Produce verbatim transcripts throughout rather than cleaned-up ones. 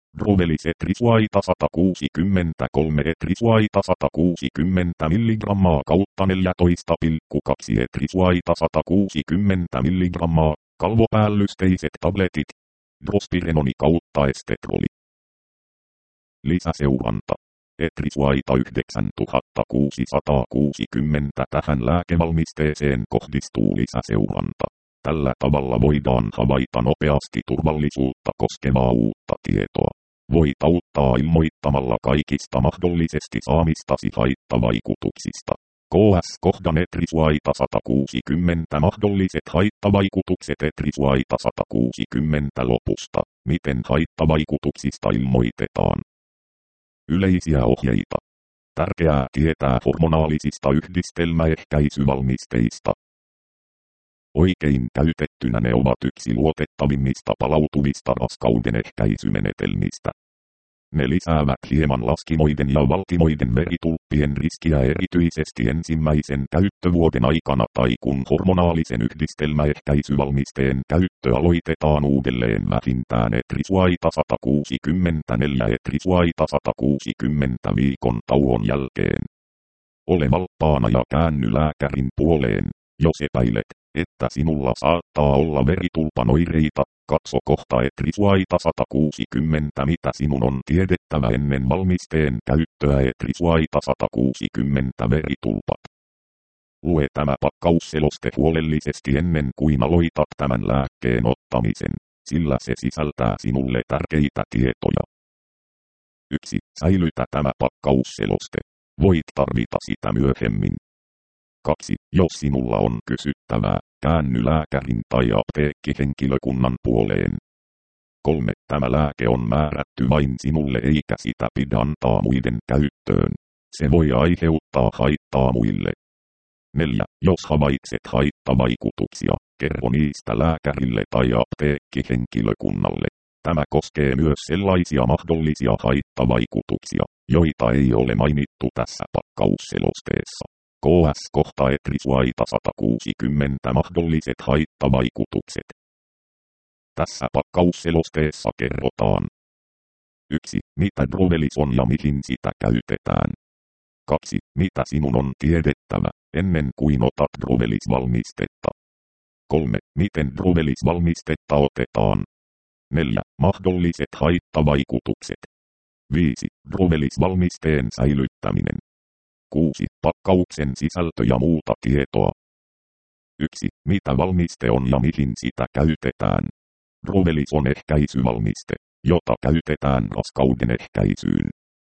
Drovelis etrisuaita sata kuusikymmentäkolme etrisuaita sata kuusikymmentä milligrammaa kautta neljätoista pilkku kaksi etrisuaita sata kuusikymmentä milligrammaa, kalvopäällysteiset tabletit. Drospirenoni kautta estetroli. Lisäseuranta. Etrisuaita yhdeksäntuhattakuusisataakuusikymmentä tähän lääkevalmisteeseen kohdistuu lisäseuranta. Tällä tavalla voidaan havaita nopeasti turvallisuutta koskevaa uutta tietoa. Voit auttaa ilmoittamalla kaikista mahdollisesti saamistasi haittavaikutuksista. K S-kohdan etrisuaita sata kuusikymmentä mahdolliset haittavaikutukset etrisuaita sata kuusikymmentä lopusta. Miten haittavaikutuksista ilmoitetaan? Yleisiä ohjeita. Tärkeää tietää hormonaalisista yhdistelmäehkäisyvalmisteista. Oikein käytettynä ne ovat yksi luotettavimmista palautuvista raskauden ehkäisymenetelmistä. Ne lisäävät hieman laskimoiden ja valtimoiden veritulppien riskiä erityisesti ensimmäisen käyttövuoden aikana tai kun hormonaalisen yhdistelmäehkäisyvalmisteen käyttö aloitetaan uudelleen vähintään etrisuaita sata kuusikymmentäneljä etrisuaita sata kuusikymmentä viikon tauon jälkeen. Ole valppaana ja käänny lääkärin puoleen, jos epäilet, että sinulla saattaa olla veritulpan oireita. Katso kohta etrisuaita sata kuusikymmentä mitä sinun on tiedettävä ennen valmisteen käyttöä etrisuaita sata kuusikymmentä veritulpat. Lue tämä pakkausseloste huolellisesti ennen kuin aloitat tämän lääkkeen ottamisen, sillä se sisältää sinulle tärkeitä tietoja. yksi. Säilytä tämä pakkausseloste. Voit tarvita sitä myöhemmin. kaksi. Jos sinulla on kysyttävää, käänny lääkärin tai apteekkihenkilökunnan puoleen. kolme. Tämä lääke on määrätty vain sinulle eikä sitä pidä antaa muiden käyttöön. Se voi aiheuttaa haittaa muille. neljä. Jos havaitset haittavaikutuksia, kerro niistä lääkärille tai apteekkihenkilökunnalle. Tämä koskee myös sellaisia mahdollisia haittavaikutuksia, joita ei ole mainittu tässä pakkausselosteessa. K S-kohta etrisuaita sata kuusikymmentä mahdolliset haittavaikutukset. Tässä pakkausselosteessa kerrotaan. yksi. Mitä drovelis on ja mihin sitä käytetään. kaksi. Mitä sinun on tiedettävä, ennen kuin otat drovelis-valmistetta. kolme. Miten drovelis-valmistetta otetaan. neljä. Mahdolliset haittavaikutukset. viisi. Drovelis-valmisteen säilyttäminen. kuusi. Pakkauksen sisältö ja muuta tietoa. yksi. Mitä valmiste on ja mihin sitä käytetään. Drovelis on ehkäisyvalmiste, jota käytetään raskauden ehkäisyyn.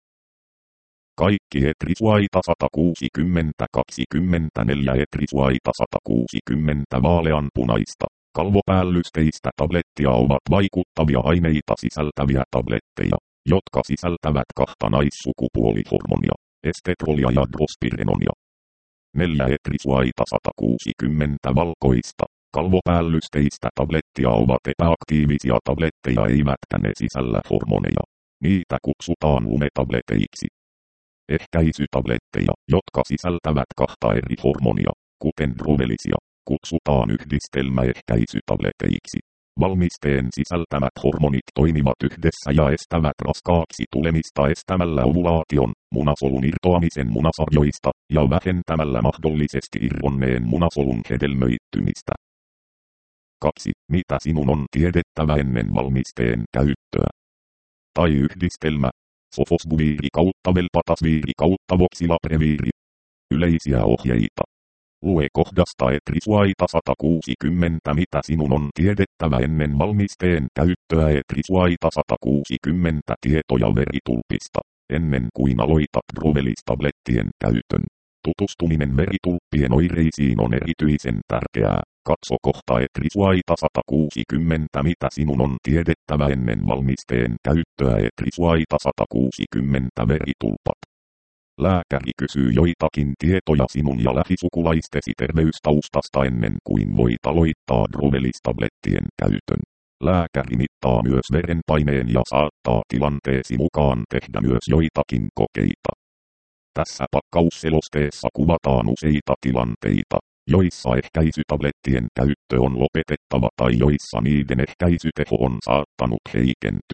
Kaikki etrisuaita sata kuusikymmentä kaksikymmentäneljä etrisuaita sata kuusikymmentä vaaleanpunaista, kalvopäällysteistä tablettia ovat vaikuttavia aineita sisältäviä tabletteja, jotka sisältävät kahta naissukupuolihormonia. Estetrolia ja drospirenonia. neljä etrisuaita sata kuusikymmentä valkoista, kalvopäällysteistä tablettia ovat epäaktiivisia tabletteja eivätkä ne sisällä hormoneja. Niitä kutsutaan lumetableteiksi. Ehkäisytabletteja, jotka sisältävät kahta eri hormonia, kuten drovelisia, kutsutaan yhdistelmäehkäisytableteiksi. Valmisteen sisältämät hormonit toimivat yhdessä ja estävät raskaaksi tulemista estämällä ovulaation, munasolun irtoamisen munasarjoista ja vähentämällä mahdollisesti irronneen munasolun hedelmöittymistä. kaksi. Mitä sinun on tiedettävä ennen valmisteen käyttöä? Tai yhdistelmä. Sofosbuviiri kautta velpatasviiri kautta voksilapreviiri. Yleisiä ohjeita. Lue kohdasta etrisuaita sata kuusikymmentä mitä sinun on tiedettävä ennen valmisteen käyttöä etrisuaita sata kuusikymmentä tietoja veritulpista, ennen kuin aloitat drovelis-tablettien käytön. Tutustuminen veritulppien oireisiin on erityisen tärkeää. Katso kohta etrisuaita sata kuusikymmentä mitä sinun on tiedettävä ennen valmisteen käyttöä etrisuaita sata kuusikymmentä veritulpat. Lääkäri kysyy joitakin tietoja sinun ja lähisukulaistesi terveystaustasta ennen kuin voit aloittaa drovelis-tablettien käytön. Lääkäri mittaa myös verenpaineen ja saattaa tilanteesi mukaan tehdä myös joitakin kokeita. Tässä pakkausselosteessa kuvataan useita tilanteita, joissa ehkäisytablettien käyttö on lopetettava tai joissa niiden ehkäisyteho on saattanut heikentyä.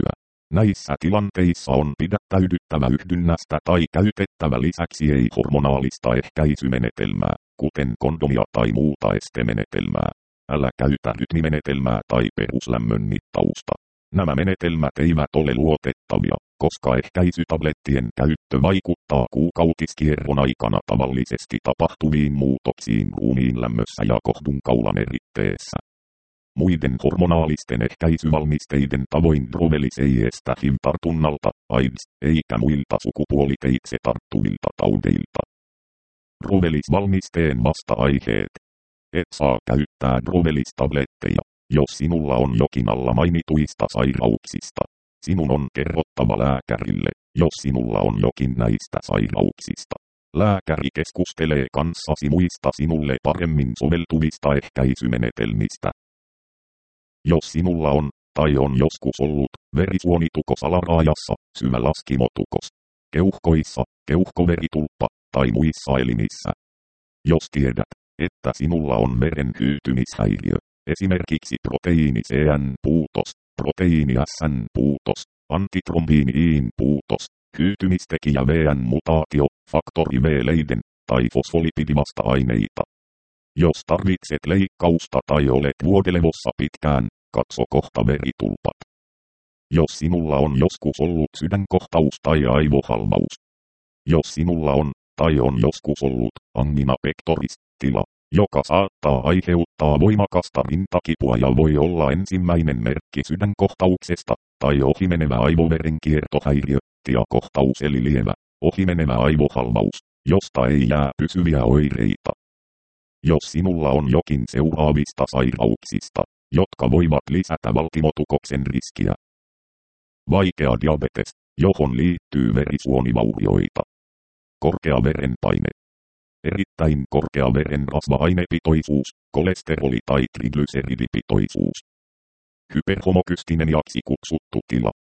Näissä tilanteissa on pidättäydyttävä yhdynnästä tai käytettävä lisäksi ei-hormonaalista ehkäisymenetelmää, kuten kondomia tai muuta estemenetelmää. Älä käytä rytmimenetelmää tai peruslämmön mittausta. Nämä menetelmät eivät ole luotettavia, koska ehkäisytablettien käyttö vaikuttaa kuukautiskierron aikana tavallisesti tapahtuviin muutoksiin ruumiin lämmössä ja kohdunkaulan eritteessä. Muiden hormonaalisten ehkäisyvalmisteiden tavoin drovelis ei estä H I V-tartunnalta, AIDS, eikä muilta sukupuoliteitse tarttuvilta taudeilta. Drovelis-valmisteen vasta-aiheet. Et saa käyttää drovelis-tabletteja, jos sinulla on jokin alla mainituista sairauksista. Sinun on kerrottava lääkärille, jos sinulla on jokin näistä sairauksista. Lääkäri keskustelee kanssasi muista sinulle paremmin soveltuvista ehkäisymenetelmistä. Jos sinulla on, tai on joskus ollut, verisuonitukos alaraajassa, syvälaskimotukos, keuhkoissa, keuhkoveritulppa, tai muissa elimissä. Jos tiedät, että sinulla on veren hyytymishäiriö, esimerkiksi proteiini C N-puutos, proteiini S N-puutos, antitrombiini-iin puutos, hyytymistekijä V N-mutaatio, faktori V-leiden, tai fosfolipidivasta-aineita. Jos tarvitset leikkausta tai olet vuodelevossa pitkään, katso kohta veritulpat. Jos sinulla on joskus ollut sydänkohtaus tai aivohalvaus. Jos sinulla on, tai on joskus ollut, angina pectoris, tila, joka saattaa aiheuttaa voimakasta rintakipua ja voi olla ensimmäinen merkki sydänkohtauksesta, tai ohimenevä aivoverenkiertohäiriö, tiakohtaus eli lievä, ohimenevä aivohalvaus, josta ei jää pysyviä oireita. Jos sinulla on jokin seuraavista sairauksista, jotka voivat lisätä valtimotukoksen riskiä. Vaikea diabetes, johon liittyy verisuonivaurioita. Korkea verenpaine. Erittäin korkea verenrasva-ainepitoisuus, kolesteroli- tai triglyseridipitoisuus. Hyperhomokystinen-jaksi kutsuttu tila.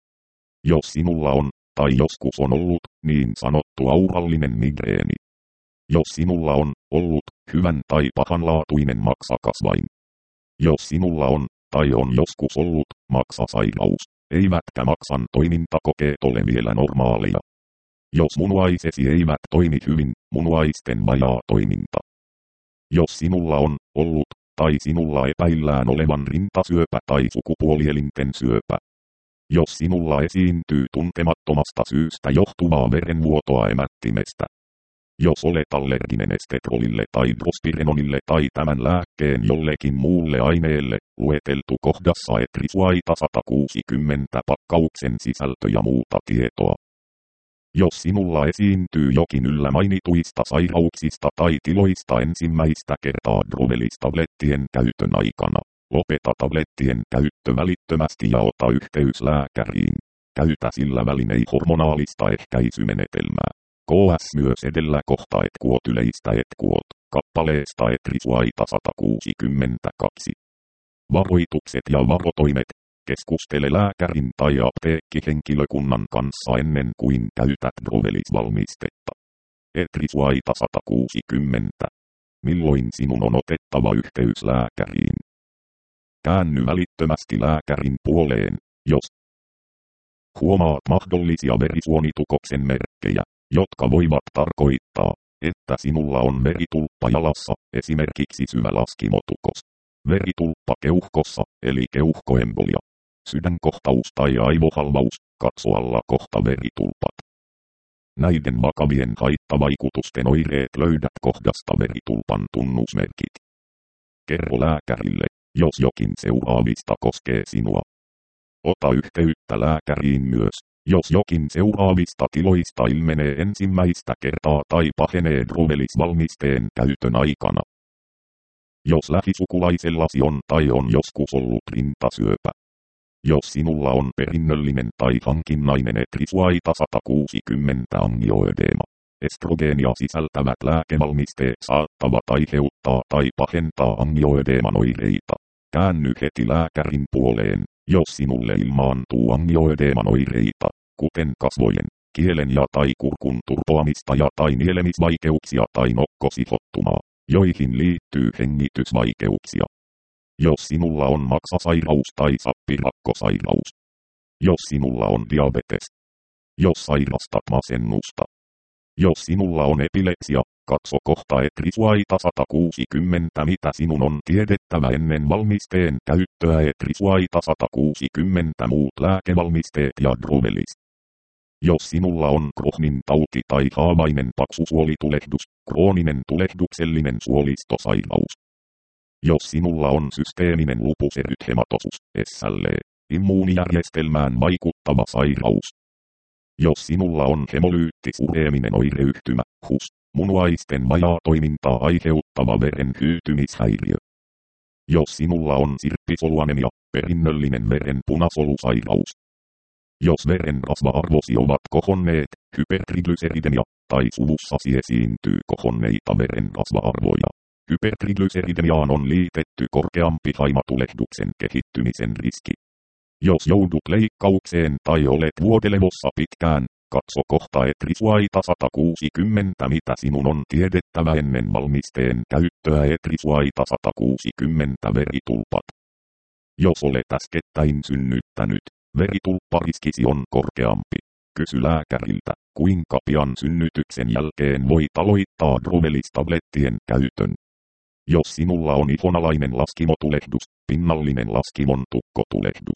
Jos sinulla on, tai joskus on ollut, niin sanottu aurallinen migreeni. Jos sinulla on ollut, hyvän tai pahanlaatuinen maksakasvain. Jos sinulla on, tai on joskus ollut, maksasairaus, eivätkä maksan toimintakokeet ole vielä normaaleja. Jos munuaisesi eivät toimi hyvin, munuaisten vajaa toiminta. Jos sinulla on ollut, tai sinulla epäillään olevan rintasyöpä tai sukupuolielinten syöpä. Jos sinulla esiintyy tuntemattomasta syystä johtuvaa verenvuotoa emättimestä. Jos olet allerginen estetrolille tai drospirenonille tai tämän lääkkeen jollekin muulle aineelle, lueteltu kohdassa Etrisuaita sata kuusikymmentä pakkauksen sisältö ja muuta tietoa. Jos sinulla esiintyy jokin yllä mainituista sairauksista tai tiloista ensimmäistä kertaa drovelis-tablettien käytön aikana, lopeta tablettien käyttö välittömästi ja ota yhteys lääkäriin. Käytä sillä välin ei-hormonaalista ehkäisymenetelmää. K S myös edellä kohta et kuot yleistä et kuot, kappaleesta Etrisuaita sata kuusikymmentäkaksi. Varoitukset ja varotoimet. Keskustele lääkärin tai apteekkihenkilökunnan kanssa ennen kuin käytät drovelis-valmistetta. Etrisuaita sata kuusikymmentä. Milloin sinun on otettava yhteys lääkäriin? Käänny välittömästi lääkärin puoleen, jos huomaat mahdollisia verisuonitukoksen merkkejä, jotka voivat tarkoittaa, että sinulla on veritulppa jalassa, esimerkiksi syvälaskimotukos. Veritulppa keuhkossa, eli keuhkoembolia. Sydänkohtaus tai aivohalvaus, katso alla kohta veritulpat. Näiden vakavien haittavaikutusten oireet löydät kohdasta veritulpan tunnusmerkit. Kerro lääkärille, jos jokin seuraavista koskee sinua. Ota yhteyttä lääkäriin myös, jos jokin seuraavista tiloista ilmenee ensimmäistä kertaa tai pahenee drovelis-valmisteen käytön aikana. Jos lähisukulaisellasi on tai on joskus ollut rintasyöpä. Jos sinulla on perinnöllinen tai hankinnainen Etrisuaita sata kuusikymmentä angioödeema. Estrogeenia sisältävät lääkevalmisteet saattavat aiheuttaa tai pahentaa angioödeeman oireita. Käänny heti lääkärin puoleen, jos sinulle ilmaantuu angioödeeman oireita, kuten kasvojen, kielen ja tai kurkun turpoamista ja tai nielemisvaikeuksia tai nokkosihottumaa, joihin liittyy hengitysvaikeuksia. Jos sinulla on maksasairaus tai sappirakkosairaus. Jos sinulla on diabetes. Jos sairastat masennusta. Jos sinulla on epilepsia, katso kohta Etrisuaita sata kuusikymmentä. Mitä sinun on tiedettävä ennen valmisteen käyttöä? Etrisuaita sata kuusikymmentä. Muut lääkevalmisteet ja drovelis. Jos sinulla on Crohnin tauti tai haavainen paksusuolitulehdus, krooninen tulehduksellinen suolistosairaus. Jos sinulla on systeeminen lupus erythematosus, S L E, immuunijärjestelmään vaikuttava sairaus. Jos sinulla on hemolyyttisureeminen oireyhtymä, H U S, munuaisten vajaatoimintaa aiheuttava veren hyytymishäiriö. Jos sinulla on sirppisoluanemia, perinnöllinen veren punasolusairaus. Jos veren rasva-arvosi ovat kohonneet, hypertriglyseridemia, tai suvussasi esiintyy kohonneita veren rasva-arvoja. Hypertriglyseridemiaan on liitetty korkeampi haimatulehduksen kehittymisen riski. Jos joudut leikkaukseen tai olet vuodelevossa pitkään, katso kohta Etrisuaita sata kuusikymmentä. Mitä sinun on tiedettävä ennen valmisteen käyttöä? Etrisuaita sata kuusikymmentä. Veritulpat. Jos olet äskettäin synnyttänyt, veritulppariskisi on korkeampi. Kysy lääkäriltä, kuinka pian synnytyksen jälkeen voit aloittaa drovelis-tablettien käytön. Jos sinulla on ihonalainen laskimotulehdus, pinnallinen laskimon tukkotulehdus.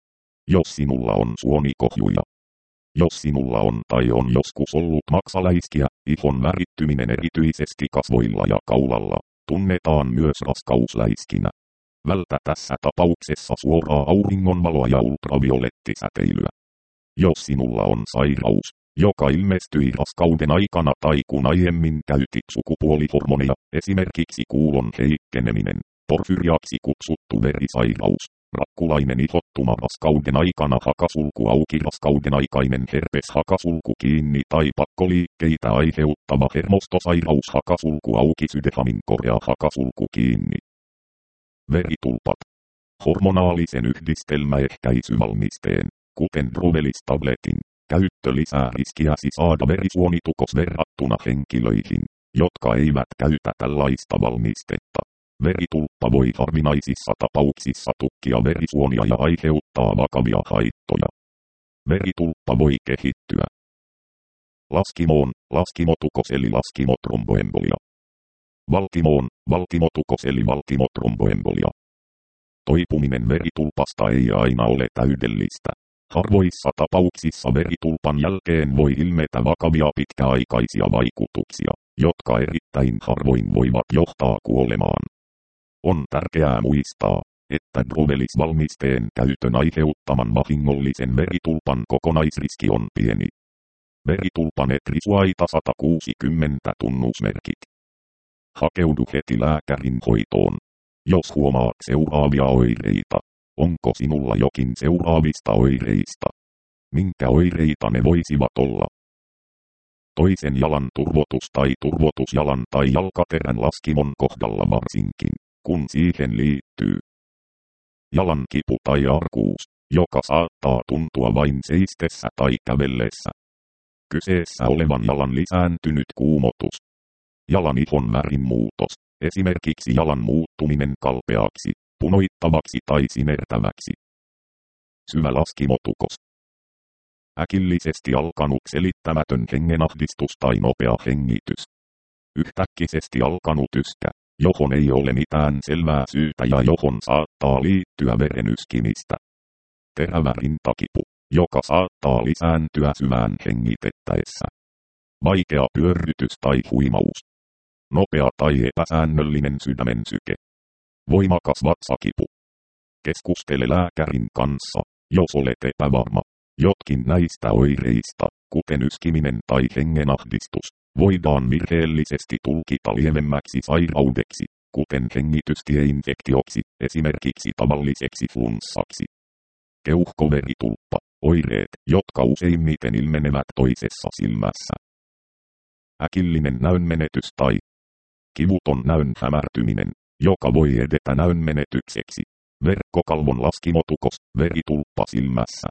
Jos sinulla on suonikohjuja. Jos sinulla on tai on joskus ollut maksaläiskiä, ihon värittyminen erityisesti kasvoilla ja kaulalla, tunnetaan myös raskausläiskinä. Vältä tässä tapauksessa suoraa auringonvaloa ja ultraviolettisäteilyä. Jos sinulla on sairaus, joka ilmestyi raskauden aikana tai kun aiemmin käytit sukupuolihormoneja, esimerkiksi kuulon heikkeneminen, porfyriaksi kutsuttu verisairaus, rakkulainen ihottuma raskauden aikana, hakasulku auki, raskauden aikainen herpes, hakasulku kiinni tai pakkoliikkeitä aiheuttava hermostosairaus, hakasulku auki, sydehamin korea, hakasulku kiinni. Veritulpat. Hormonaalisen yhdistelmäehkäisyvalmisteen, kuten drovelis-tabletin, käyttö lisää riskiäsi saada verisuonitukos verrattuna henkilöihin, jotka eivät käytä tällaista valmistetta. Veritulppa voi harvinaisissa tapauksissa tukkia verisuonia ja aiheuttaa vakavia haittoja. Veritulppa voi kehittyä laskimoon, laskimotukos eli laskimotromboembolia. Valtimoon, valtimotukos eli valtimotromboembolia. Toipuminen veritulpasta ei aina ole täydellistä. Harvoissa tapauksissa veritulpan jälkeen voi ilmetä vakavia pitkäaikaisia vaikutuksia, jotka erittäin harvoin voivat johtaa kuolemaan. On tärkeää muistaa, että drovelis-valmisteen käytön aiheuttaman vahingollisen veritulpan kokonaisriski on pieni. Veritulpan Etrisuaita sata kuusikymmentä tunnusmerkit. Hakeudu heti lääkärin hoitoon. Jos huomaat seuraavia oireita, onko sinulla jokin seuraavista oireista? Minkä oireita ne voisivat olla? Toisen jalan turvotus tai turvotus jalan tai jalkaterän laskimon kohdalla varsinkin, kun siihen liittyy jalan kipu tai arkuus, joka saattaa tuntua vain seistessä tai kävellessä. Kyseessä olevan jalan lisääntynyt kuumotus. Jalan ihon värin muutos, esimerkiksi jalan muuttuminen kalpeaksi, punoittavaksi tai sinertäväksi. Syvä laskimotukos. Äkillisesti alkanut selittämätön hengenahdistus tai nopea hengitys. Yhtäkkisesti alkanut yskä, johon ei ole mitään selvää syytä ja johon saattaa liittyä veren yskimistä. Terävä rintakipu, joka saattaa lisääntyä syvään hengitettäessä. Vaikea pyörrytys tai huimaus. Nopea tai epäsäännöllinen sydämen syke. Voimakas vatsakipu. Keskustele lääkärin kanssa, jos olet epävarma. Jotkin näistä oireista, kuten yskiminen tai hengenahdistus, voidaan virheellisesti tulkita lievemmäksi sairaudeksi, kuten hengitystieinfektioksi, esimerkiksi tavalliseksi flunssaksi. Keuhkoveritulppa, oireet, jotka useimmiten ilmenevät toisessa silmässä. Äkillinen näönmenetys tai kivuton näön hämärtyminen, joka voi edetä näönmenetykseksi. Verkkokalvon laskimotukos, veritulppa silmässä.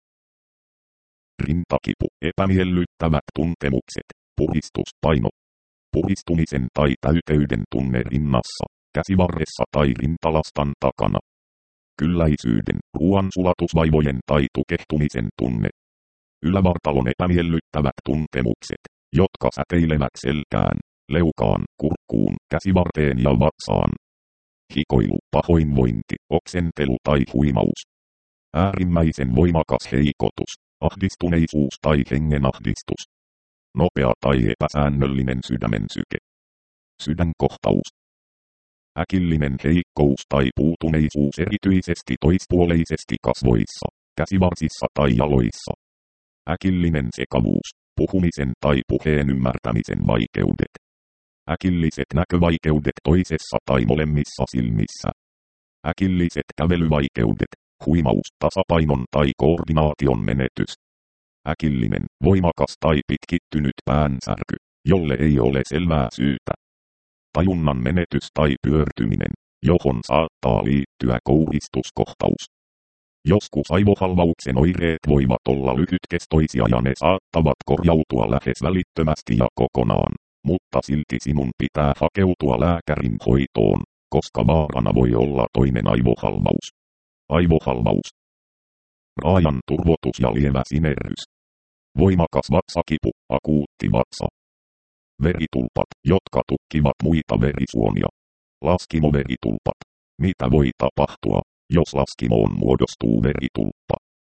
Rintakipu, epämiellyttävät tuntemukset, puhdistuspaino. Puhdistumisen tai täyteyden tunne rinnassa, käsivarressa tai rintalastan takana. kylläisyyden, ruoansulatusvaivojen tai tukehtumisen tunne. Ylävartalon epämiellyttävät tuntemukset, jotka säteilevät selkään, leukaan, kurkkuun, käsivarteen ja vatsaan. Hikoilu, pahoinvointi, oksentelu tai huimaus. Äärimmäisen voimakas heikotus, ahdistuneisuus tai hengenahdistus. Nopea tai epäsäännöllinen sydämen syke. Sydänkohtaus. Äkillinen heikkous tai puutuneisuus erityisesti toispuoleisesti kasvoissa, käsivarsissa tai jaloissa. Äkillinen sekavuus, puhumisen tai puheen ymmärtämisen vaikeudet. Äkilliset näkövaikeudet toisessa tai molemmissa silmissä. Äkilliset kävelyvaikeudet, huimaus, tasapainon tai koordinaation menetys. Äkillinen, voimakas tai pitkittynyt päänsärky, jolle ei ole selvää syytä. Tajunnan menetys tai pyörtyminen, johon saattaa liittyä kouristuskohtaus. Joskus aivohalvauksen oireet voivat olla lyhytkestoisia ja ne saattavat korjautua lähes välittömästi ja kokonaan, mutta silti sinun pitää hakeutua lääkärin hoitoon, koska vaarana voi olla toinen aivohalvaus. Aivohalvaus. Raajan turvotus ja lievä sinerrys. Voimakas vatsakipu, akuutti vatsa. Veritulpat, jotka tukkivat muita verisuonia. Laskimoveritulpat. Mitä voi tapahtua, jos laskimoon muodostuu veritulppa?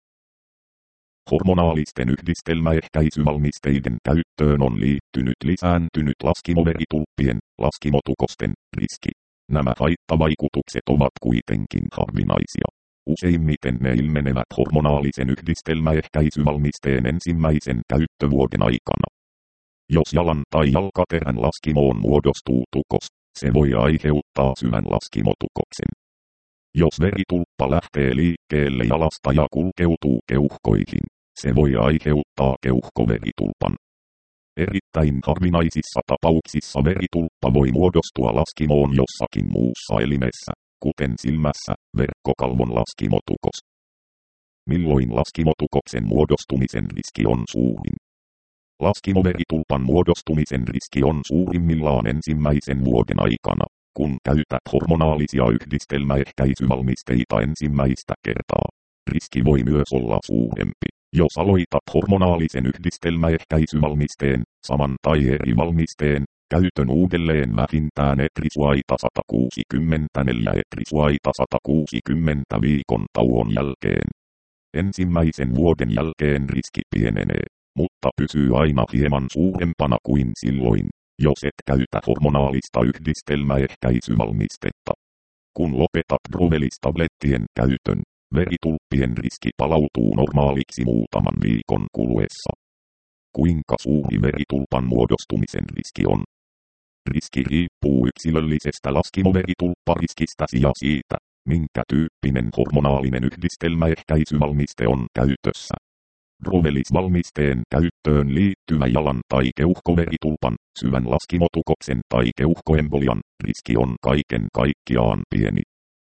Hormonaalisten yhdistelmäehkäisyvalmisteiden käyttöön on liittynyt lisääntynyt laskimoveritulppien, laskimotukosten, riski. Nämä haittavaikutukset ovat kuitenkin harvinaisia. Useimmiten ne ilmenevät hormonaalisen yhdistelmäehkäisyvalmisteen ensimmäisen käyttövuoden aikana. Jos jalan tai jalkaterän laskimoon muodostuu tukos, se voi aiheuttaa syvän laskimotukoksen. Jos veritulppa lähtee liikkeelle jalasta ja kulkeutuu keuhkoihin, se voi aiheuttaa keuhkoveritulpan. Erittäin harvinaisissa tapauksissa veritulppa voi muodostua laskimoon jossakin muussa elimessä, kuten silmässä, verkkokalvon laskimotukos. Milloin laskimotukoksen muodostumisen riski on suurin? Laskimoveritulpan muodostumisen riski on suurimmillaan ensimmäisen vuoden aikana, kun käytät hormonaalisia yhdistelmäehkäisyvalmisteita ensimmäistä kertaa. Riski voi myös olla suurempi, jos aloitat hormonaalisen yhdistelmäehkäisyvalmisteen, saman tai eri valmisteen, käytön uudelleen vähintään etrisuaita sata kuusikymmentäneljä etrisuaita sata kuusikymmentä viikon tauon jälkeen. Ensimmäisen vuoden jälkeen riski pienenee, mutta pysyy aina hieman suurempana kuin silloin, jos et käytä hormonaalista yhdistelmäehkäisyvalmistetta. Kun lopetat Drovelis-tablettien käytön, veritulppien riski palautuu normaaliksi muutaman viikon kuluessa. Kuinka suuri veritulpan muodostumisen riski on? Riski riippuu yksilöllisestä laskimoveritulppariskistäsi ja siitä, minkä tyyppinen hormonaalinen yhdistelmäehkäisyvalmiste on käytössä. Drovelis-valmisteen käyttöön liittyvä jalan tai keuhkoveritulpan, syvän laskimotukoksen tai keuhkoembolian riski on kaiken kaikkiaan pieni.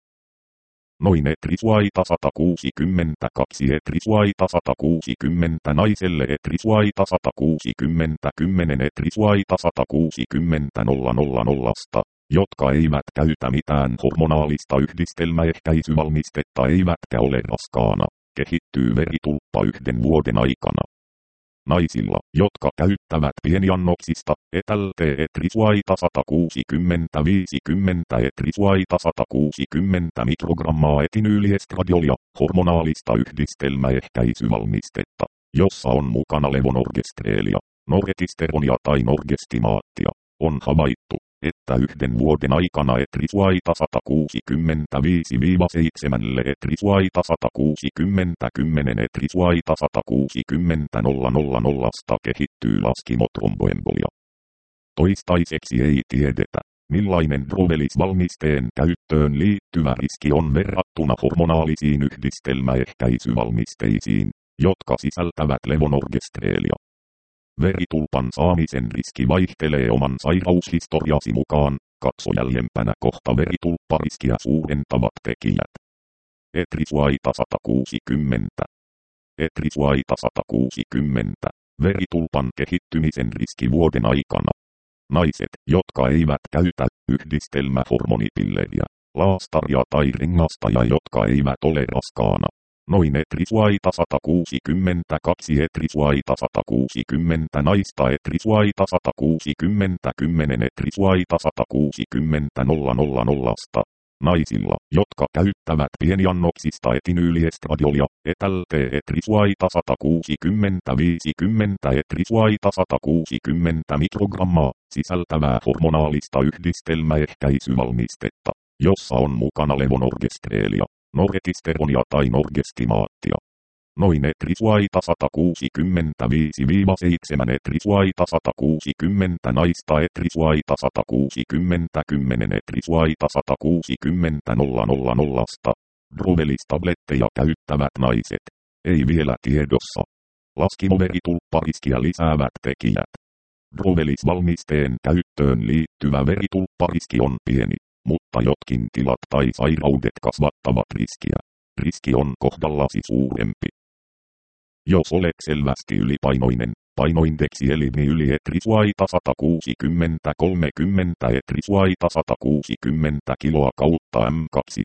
Noin etrisuaita sata kuusikymmentäkaksi etrisuaita sata kuusikymmentä naiselle etrisuaita sata kuusikymmentä kymmenen etrisuaita sata kuusikymmentä nolla nolla nollasta, jotka eivät käytä mitään hormonaalista yhdistelmäehkäisyvalmistetta eivätkä ole raskaana, kehittyy veritulppa yhden vuoden aikana. Naisilla, jotka käyttävät pieniannoksista, etälte etrisuaita sata kuusikymmentä viisikymmentä etrisuaita sata kuusikymmentä mikrogrammaa etinyyliestradiolia, hormonaalista yhdistelmäehkäisyvalmistetta, jossa on mukana levonorgestreelia, norgestisteronia tai norgestimaattia, on havaittu, että yhden vuoden aikana etrisuaita sata kuusikymmentäviisi seitsemän etrisuaita sata kuusikymmentä kymmenen etrisuaita sata kuusikymmentä nolla nolla nollasta kehittyy laskimotromboembolia. Toistaiseksi ei tiedetä, millainen Drovelis-valmisteen käyttöön liittyvä riski on verrattuna hormonaalisiin yhdistelmäehkäisyvalmisteisiin, jotka sisältävät levonorgestreelia. Veritulpan saamisen riski vaihtelee oman sairaushistoriasi mukaan, katso jäljempänä kohta veritulppariskiä suurentavat tekijät. Etrisuaita sata kuusikymmentä. Etrisuaita sata kuusikymmentä. Veritulpan kehittymisen riski vuoden aikana. Naiset, jotka eivät käytä yhdistelmähormonipillejä, laastaria tai rengastaja, jotka eivät ole raskaana. Noin etrisuaita sata kuusikymmentäkaksi etrisuaita sata kuusikymmentä naista etrisuaita sata kuusikymmentä kymmenen etrisuaita sata kuusikymmentä nolla nolla nollasta. Naisilla, jotka käyttävät pieniannoksista etinyyliestradiolia, etälte etrisuaita sata kuusikymmentä viisikymmentä etrisuaita sata kuusikymmentä mikrogrammaa, sisältävää hormonaalista yhdistelmäehkäisyvalmistetta, jossa on mukana levonorgestreelia, norgestisteronia tai norgestimaattia. Noin etrisuaita sata kuusikymmentäviisi seitsemän etrisuaita sata kuusikymmentä naista etrisuaita sata kuusikymmentä kymmenen etrisuaita sata kuusikymmentä nolla nolla nollasta. Drovelis-tabletteja käyttävät naiset. Ei vielä tiedossa. Laskimoveritulppariskiä lisäävät tekijät. Drovelis-valmisteen käyttöön liittyvä veritulppariski on pieni, mutta jotkin tilat tai sairaudet kasvattavat riskiä. Riski on kohdallasi suurempi. Jos olet selvästi ylipainoinen, painoindeksi eli yli etrisuaita sata kuusikymmentä kolmekymmentä etrisuaita sata kuusikymmentä kiloa kautta M kaksi.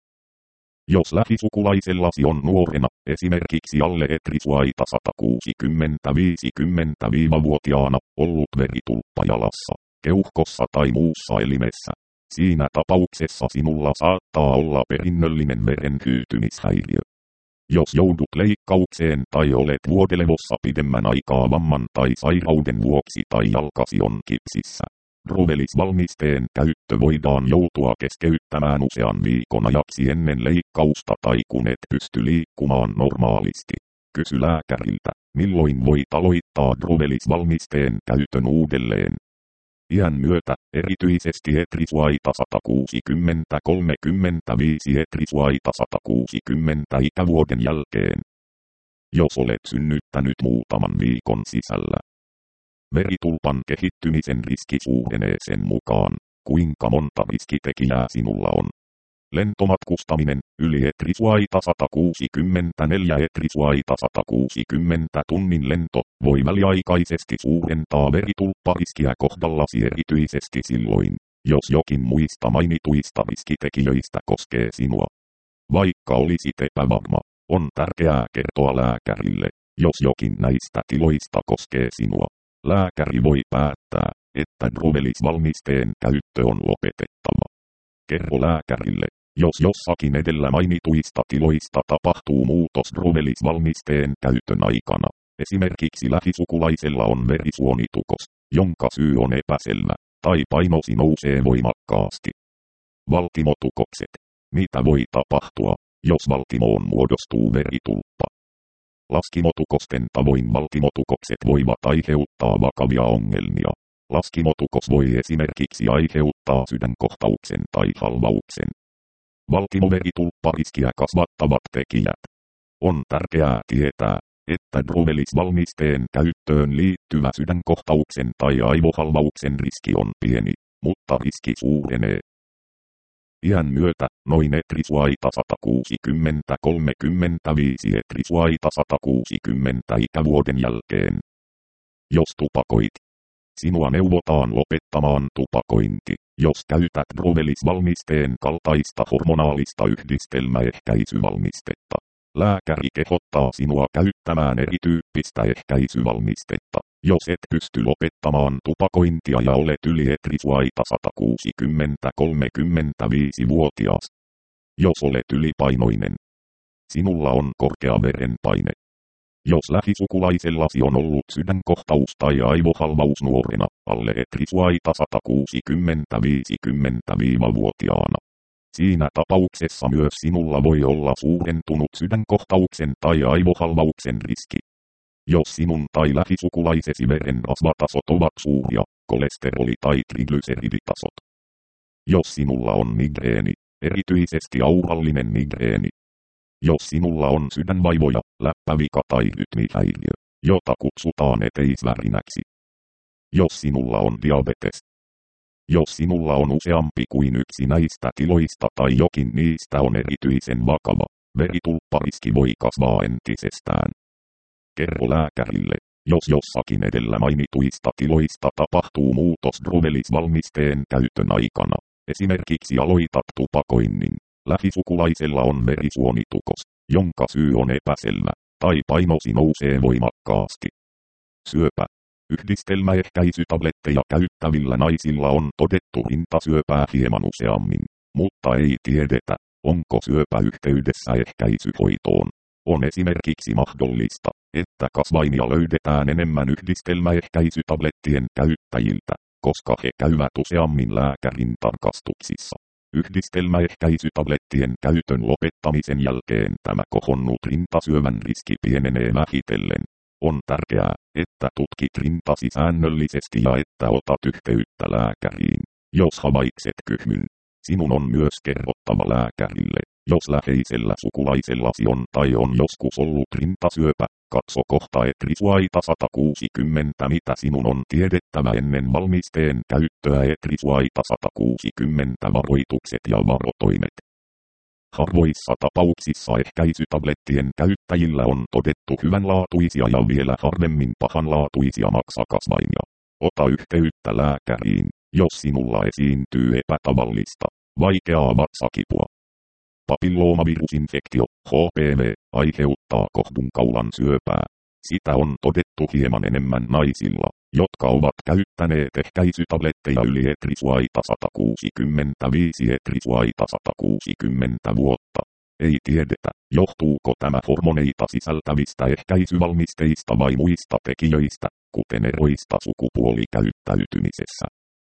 Jos lähisukulaisellasi on nuorena, esimerkiksi alle etrisuaita sata kuusikymmentä viisikymmentä-vuotiaana, ollut veritulppa jalassa, keuhkossa tai muussa elimessä, siinä tapauksessa sinulla saattaa olla perinnöllinen veren hyytymishäiriö. Jos joudut leikkaukseen tai olet vuodelevossa pidemmän aikaa vamman tai sairauden vuoksi tai jalkasi on kipsissä, Drovelis-valmisteen käyttö voidaan joutua keskeyttämään usean viikon ajaksi ennen leikkausta tai kun et pysty liikkumaan normaalisti. Kysy lääkäriltä, milloin voit aloittaa Drovelis-valmisteen käytön uudelleen. Iän myötä, erityisesti etrisuaita sata kuusikymmentä kolmekymmentäviisi etrisuaita sata kuusikymmentä ikävuoden jälkeen. Jos olet synnyttänyt muutaman viikon sisällä, veritulpan kehittymisen riski suurenee sen mukaan, kuinka monta riskitekijää sinulla on. Lentomatkustaminen, yli etrisuaita sata kuusikymmentäneljä etrisuaita sata kuusikymmentä tunnin lento, voi väliaikaisesti suurentaa veritulppariskiä kohdallasi erityisesti silloin, jos jokin muista mainituista riskitekijöistä koskee sinua. Vaikka olisit epävarma, on tärkeää kertoa lääkärille, jos jokin näistä tiloista koskee sinua. Lääkäri voi päättää, että Drovelis-valmisteen käyttö on lopetettava. Kerro lääkärille, jos jossakin edellä mainituista tiloista tapahtuu muutos Drovelis-valmisteen käytön aikana. Esimerkiksi lähisukulaisella on verisuonitukos, jonka syy on epäselvä, tai painosi nousee voimakkaasti. Valtimotukokset. Mitä voi tapahtua, jos valtimoon muodostuu veritulppa? Laskimotukosten tavoin valtimotukokset voivat aiheuttaa vakavia ongelmia. Laskimotukos voi esimerkiksi aiheuttaa sydänkohtauksen tai halvauksen. Valtimoveritulppariskiä kasvattavat tekijät. On tärkeää tietää, että Drovelis-valmisteen käyttöön liittyvä sydänkohtauksen tai aivohalvauksen riski on pieni, mutta riski suurenee. Iän myötä, noin etrisuaita sata kuusikymmentä kolmekymmentäviisi etrisuaita sata kuusikymmentä ikävuoden jälkeen. Jos tupakoit, sinua neuvotaan lopettamaan tupakointi, jos käytät Drovelis-valmisteen kaltaista hormonaalista yhdistelmäehkäisyvalmistetta. Lääkäri kehottaa sinua käyttämään erityyppistä ehkäisyvalmistetta, jos et pysty lopettamaan tupakointia ja olet yli etrisuaita sata kuusikymmentä kolmekymmentäviisi-vuotias. Jos olet ylipainoinen, sinulla on korkea verenpaine. Jos lähisukulaisellasi on ollut sydänkohtaus tai aivohalvaus nuorena, alle etrisuaita sata kuusikymmentä viisikymmentä-vuotiaana. Siinä tapauksessa myös sinulla voi olla suurentunut sydänkohtauksen tai aivohalvauksen riski. Jos sinun tai lähisukulaisesi veren rasvatasot ovat suuria, kolesteroli- tai triglyceriditasot. Jos sinulla on migreeni, erityisesti aurallinen migreeni. Jos sinulla on sydänvaivoja, läppävika tai rytmihäiriö, jota kutsutaan eteisvärinäksi. Jos sinulla on diabetes. Jos sinulla on useampi kuin yksi näistä tiloista tai jokin niistä on erityisen vakava, veritulppariski voi kasvaa entisestään. Kerro lääkärille, jos jossakin edellä mainituista tiloista tapahtuu muutos Drovelis-valmisteen käytön aikana. Esimerkiksi aloitat tupakoinnin. Lähisukulaisella on verisuonitukos, jonka syy on epäselvä, tai painosi nousee voimakkaasti. Syöpä. Yhdistelmäehkäisytabletteja käyttävillä naisilla on todettu rintasyöpää hieman useammin, mutta ei tiedetä, onko syöpä yhteydessä ehkäisyhoitoon. On esimerkiksi mahdollista, että kasvainia löydetään enemmän yhdistelmäehkäisytablettien käyttäjiltä, koska he käyvät useammin lääkärin tarkastuksissa. Yhdistelmäehkäisytablettien käytön lopettamisen jälkeen tämä kohonnut rintasyövän riski pienenee vähitellen. On tärkeää, että tutkit rintasi säännöllisesti ja että otat yhteyttä lääkäriin, jos havaitset kyhmyn. Sinun on myös kerrottava lääkärille, jos läheisellä sukulaisellasi on tai on joskus ollut rintasyöpä. Katso kohta Etrisuaita sata kuusikymmentä, mitä sinun on tiedettävä ennen valmisteen käyttöä. Etrisuaita sata kuusikymmentä varoitukset ja varotoimet. Harvoissa tapauksissa ehkäisytablettien käyttäjillä on todettu hyvänlaatuisia ja vielä harvemmin pahanlaatuisia maksakasvaimia. Ota yhteyttä lääkäriin, jos sinulla esiintyy epätavallista, vaikeaa vatsakipua. Papilloomavirusinfektio, H P V, aiheuttaa kohdunkaulan syöpää. Sitä on todettu hieman enemmän naisilla, jotka ovat käyttäneet ehkäisytabletteja yli Etrisuaita sata kuusikymmentäviisi Etrisuaita sata kuusikymmentä vuotta. Ei tiedetä, johtuuko tämä hormoneita sisältävistä ehkäisyvalmisteista vai muista tekijöistä, kuten eroista sukupuolikäyttäytymisessä.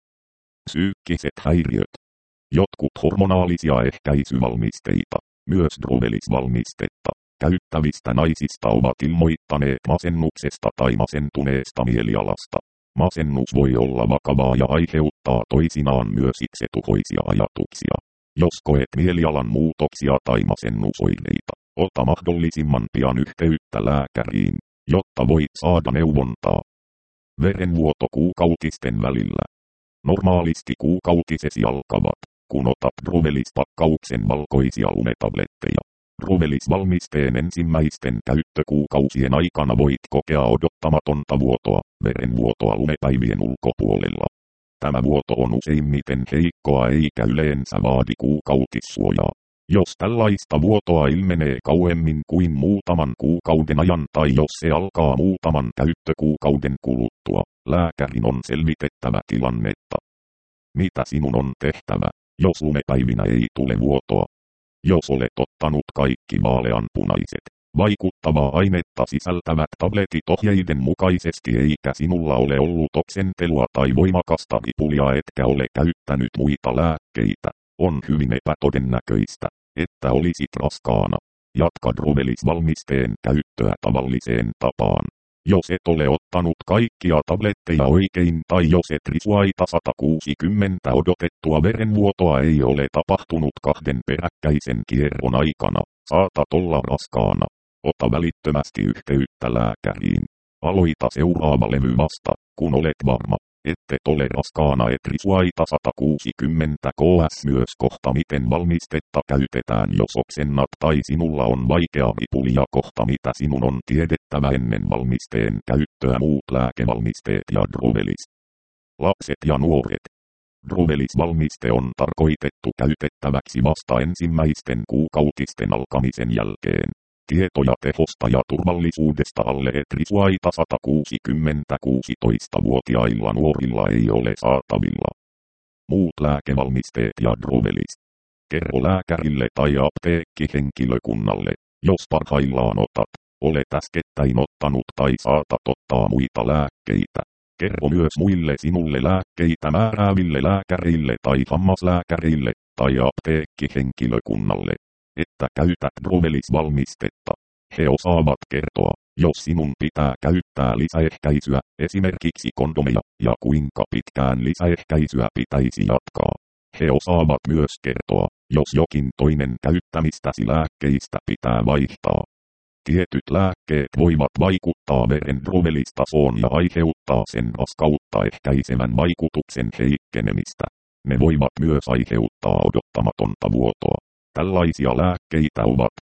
Psyykkiset häiriöt. Jotkut hormonaalisia ehkäisyvalmisteita, myös drovelisvalmistetta, käyttävistä naisista ovat ilmoittaneet masennuksesta tai masentuneesta mielialasta. Masennus voi olla vakavaa ja aiheuttaa toisinaan myös itsetuhoisia ajatuksia. Jos koet mielialan muutoksia tai masennusoireita, ota mahdollisimman pian yhteyttä lääkäriin, jotta voit saada neuvontaa. Verenvuoto kuukautisten välillä. Normaalisti kuukautisesi alkavat, kun otat Drovelis-pakkauksen valkoisia lumetabletteja. Drovelis-valmisteen ensimmäisten käyttökuukausien aikana voit kokea odottamatonta vuotoa, verenvuotoa lumepäivien ulkopuolella. Tämä vuoto on useimmiten heikkoa eikä yleensä vaadi kuukautissuojaa. Jos tällaista vuotoa ilmenee kauemmin kuin muutaman kuukauden ajan tai jos se alkaa muutaman käyttökuukauden kuluttua, lääkärin on selvitettävä tilannetta. Mitä sinun on tehtävä, jos lumepäivinä ei tule vuotoa? Jos olet ottanut kaikki vaaleanpunaiset, vaikuttavaa ainetta sisältävät tabletit ohjeiden mukaisesti eikä sinulla ole ollut oksentelua tai voimakasta ripulia etkä ole käyttänyt muita lääkkeitä, on hyvin epätodennäköistä, että olisit raskaana. Jatka Drovelis-valmisteen käyttöä tavalliseen tapaan. Jos et ole ottanut kaikkia tabletteja oikein tai jos Etrisuaita sata kuusikymmentä odotettua verenvuotoa ei ole tapahtunut kahden peräkkäisen kierron aikana, saatat olla raskaana. Ota välittömästi yhteyttä lääkäriin. Aloita seuraava levy vasta, kun olet varma, ettet ole raskaana. Etrisuaita sata kuusikymmentä ks myös kohta miten valmistetta käytetään jos oksennat tai sinulla on vaikea ripuli ja kohta mitä sinun on tiedettävä ennen valmisteen käyttöä muut lääkevalmisteet ja Drovelis. Lapset ja nuoret. Drovelis-valmiste on tarkoitettu käytettäväksi vasta ensimmäisten kuukautisten alkamisen jälkeen. Tietoja tehosta ja turvallisuudesta alle Etrisuaita sata kuusikymmentä kuusitoistavuotiailla nuorilla ei ole saatavilla. Muut lääkevalmisteet ja Drovelis. Kerro lääkärille tai apteekkihenkilökunnalle, jos parhaillaan otat, olet äskettäin ottanut tai saatat ottaa muita lääkkeitä. Kerro myös muille sinulle lääkkeitä määrääville lääkäreille tai hammaslääkäreille tai apteekkihenkilökunnalle, että käytät Drovelis-valmistetta. He osaavat kertoa, jos sinun pitää käyttää lisäehkäisyä, esimerkiksi kondomeja, ja kuinka pitkään lisäehkäisyä pitäisi jatkaa. He osaavat myös kertoa, jos jokin toinen käyttämistäsi lääkkeistä pitää vaihtaa. Tietyt lääkkeet voivat vaikuttaa veren Drovelis-tasoon ja aiheuttaa sen raskautta ehkäisevän vaikutuksen heikkenemistä. Ne voivat myös aiheuttaa odottamatonta vuotoa. Tällaisia lääkkeitä ovat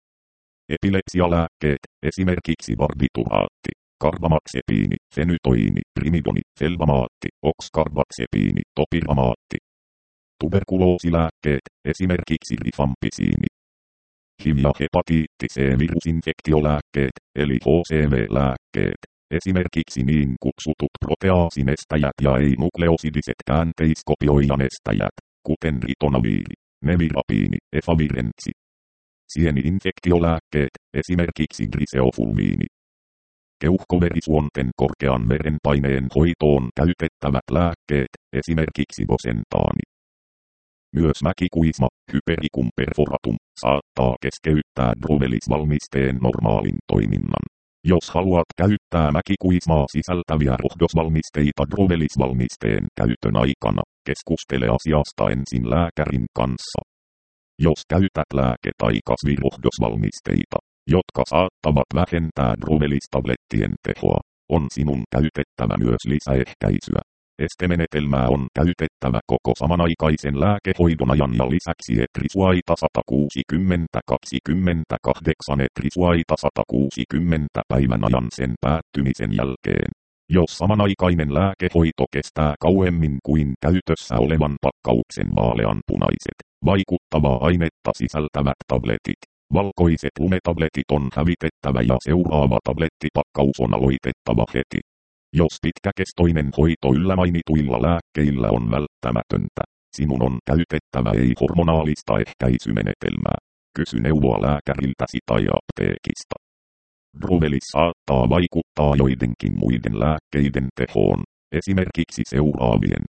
epilepsialääkkeet, esimerkiksi barbituraatti, karbamaxepiini, fenytoini, primidoni, felbamaatti, oxcarbazepini, topiramaatti. Tuberkuloosilääkkeet, esimerkiksi rifampisiini. H I V- ja hepatiitti C-virusinfektiolääkkeet, eli H C V-lääkkeet, esimerkiksi niin kutsutut proteaasinestäjät ja ei-nukleosidiset käänteiskopioijanestäjät, kuten ritonaviiri, nevirapiini, efavirentsi. Sieni-infektiolääkkeet, esimerkiksi griseofulmiini. Keuhkoverisuonten korkean verenpaineen hoitoon käytettävät lääkkeet, esimerkiksi bosentaani. Myös mäkikuisma, hypericum perforatum, saattaa keskeyttää drovelisvalmisteen normaalin toiminnan. Jos haluat käyttää mäkikuismaa sisältäviä rohdosvalmisteita drovelisvalmisteen käytön aikana, keskustele asiasta ensin lääkärin kanssa. Jos käytät lääke- tai kasvirohdosvalmisteita, jotka saattavat vähentää drovelistablettien tehoa, on sinun käytettävä myös lisäehkäisyä. Estemenetelmää on käytettävä koko samanaikaisen lääkehoidon ajan ja lisäksi etrisuaita sata kuusikymmentä kaksikymmentäkahdeksan etrisuaita sata kuusikymmentä päivän ajan sen päättymisen jälkeen. Jos samanaikainen lääkehoito kestää kauemmin kuin käytössä olevan pakkauksen vaaleanpunaiset, vaikuttavaa ainetta sisältävät tabletit, valkoiset lumetabletit on hävitettävä ja seuraava tablettipakkaus on aloitettava heti. Jos pitkäkestoinen hoito yllä mainituilla lääkkeillä on välttämätöntä, sinun on käytettävä ei-hormonaalista ehkäisymenetelmää. Kysy neuvoa lääkäriltäsi tai apteekista. Drovelis saattaa vaikuttaa joidenkin muiden lääkkeiden tehoon, esimerkiksi seuraavien.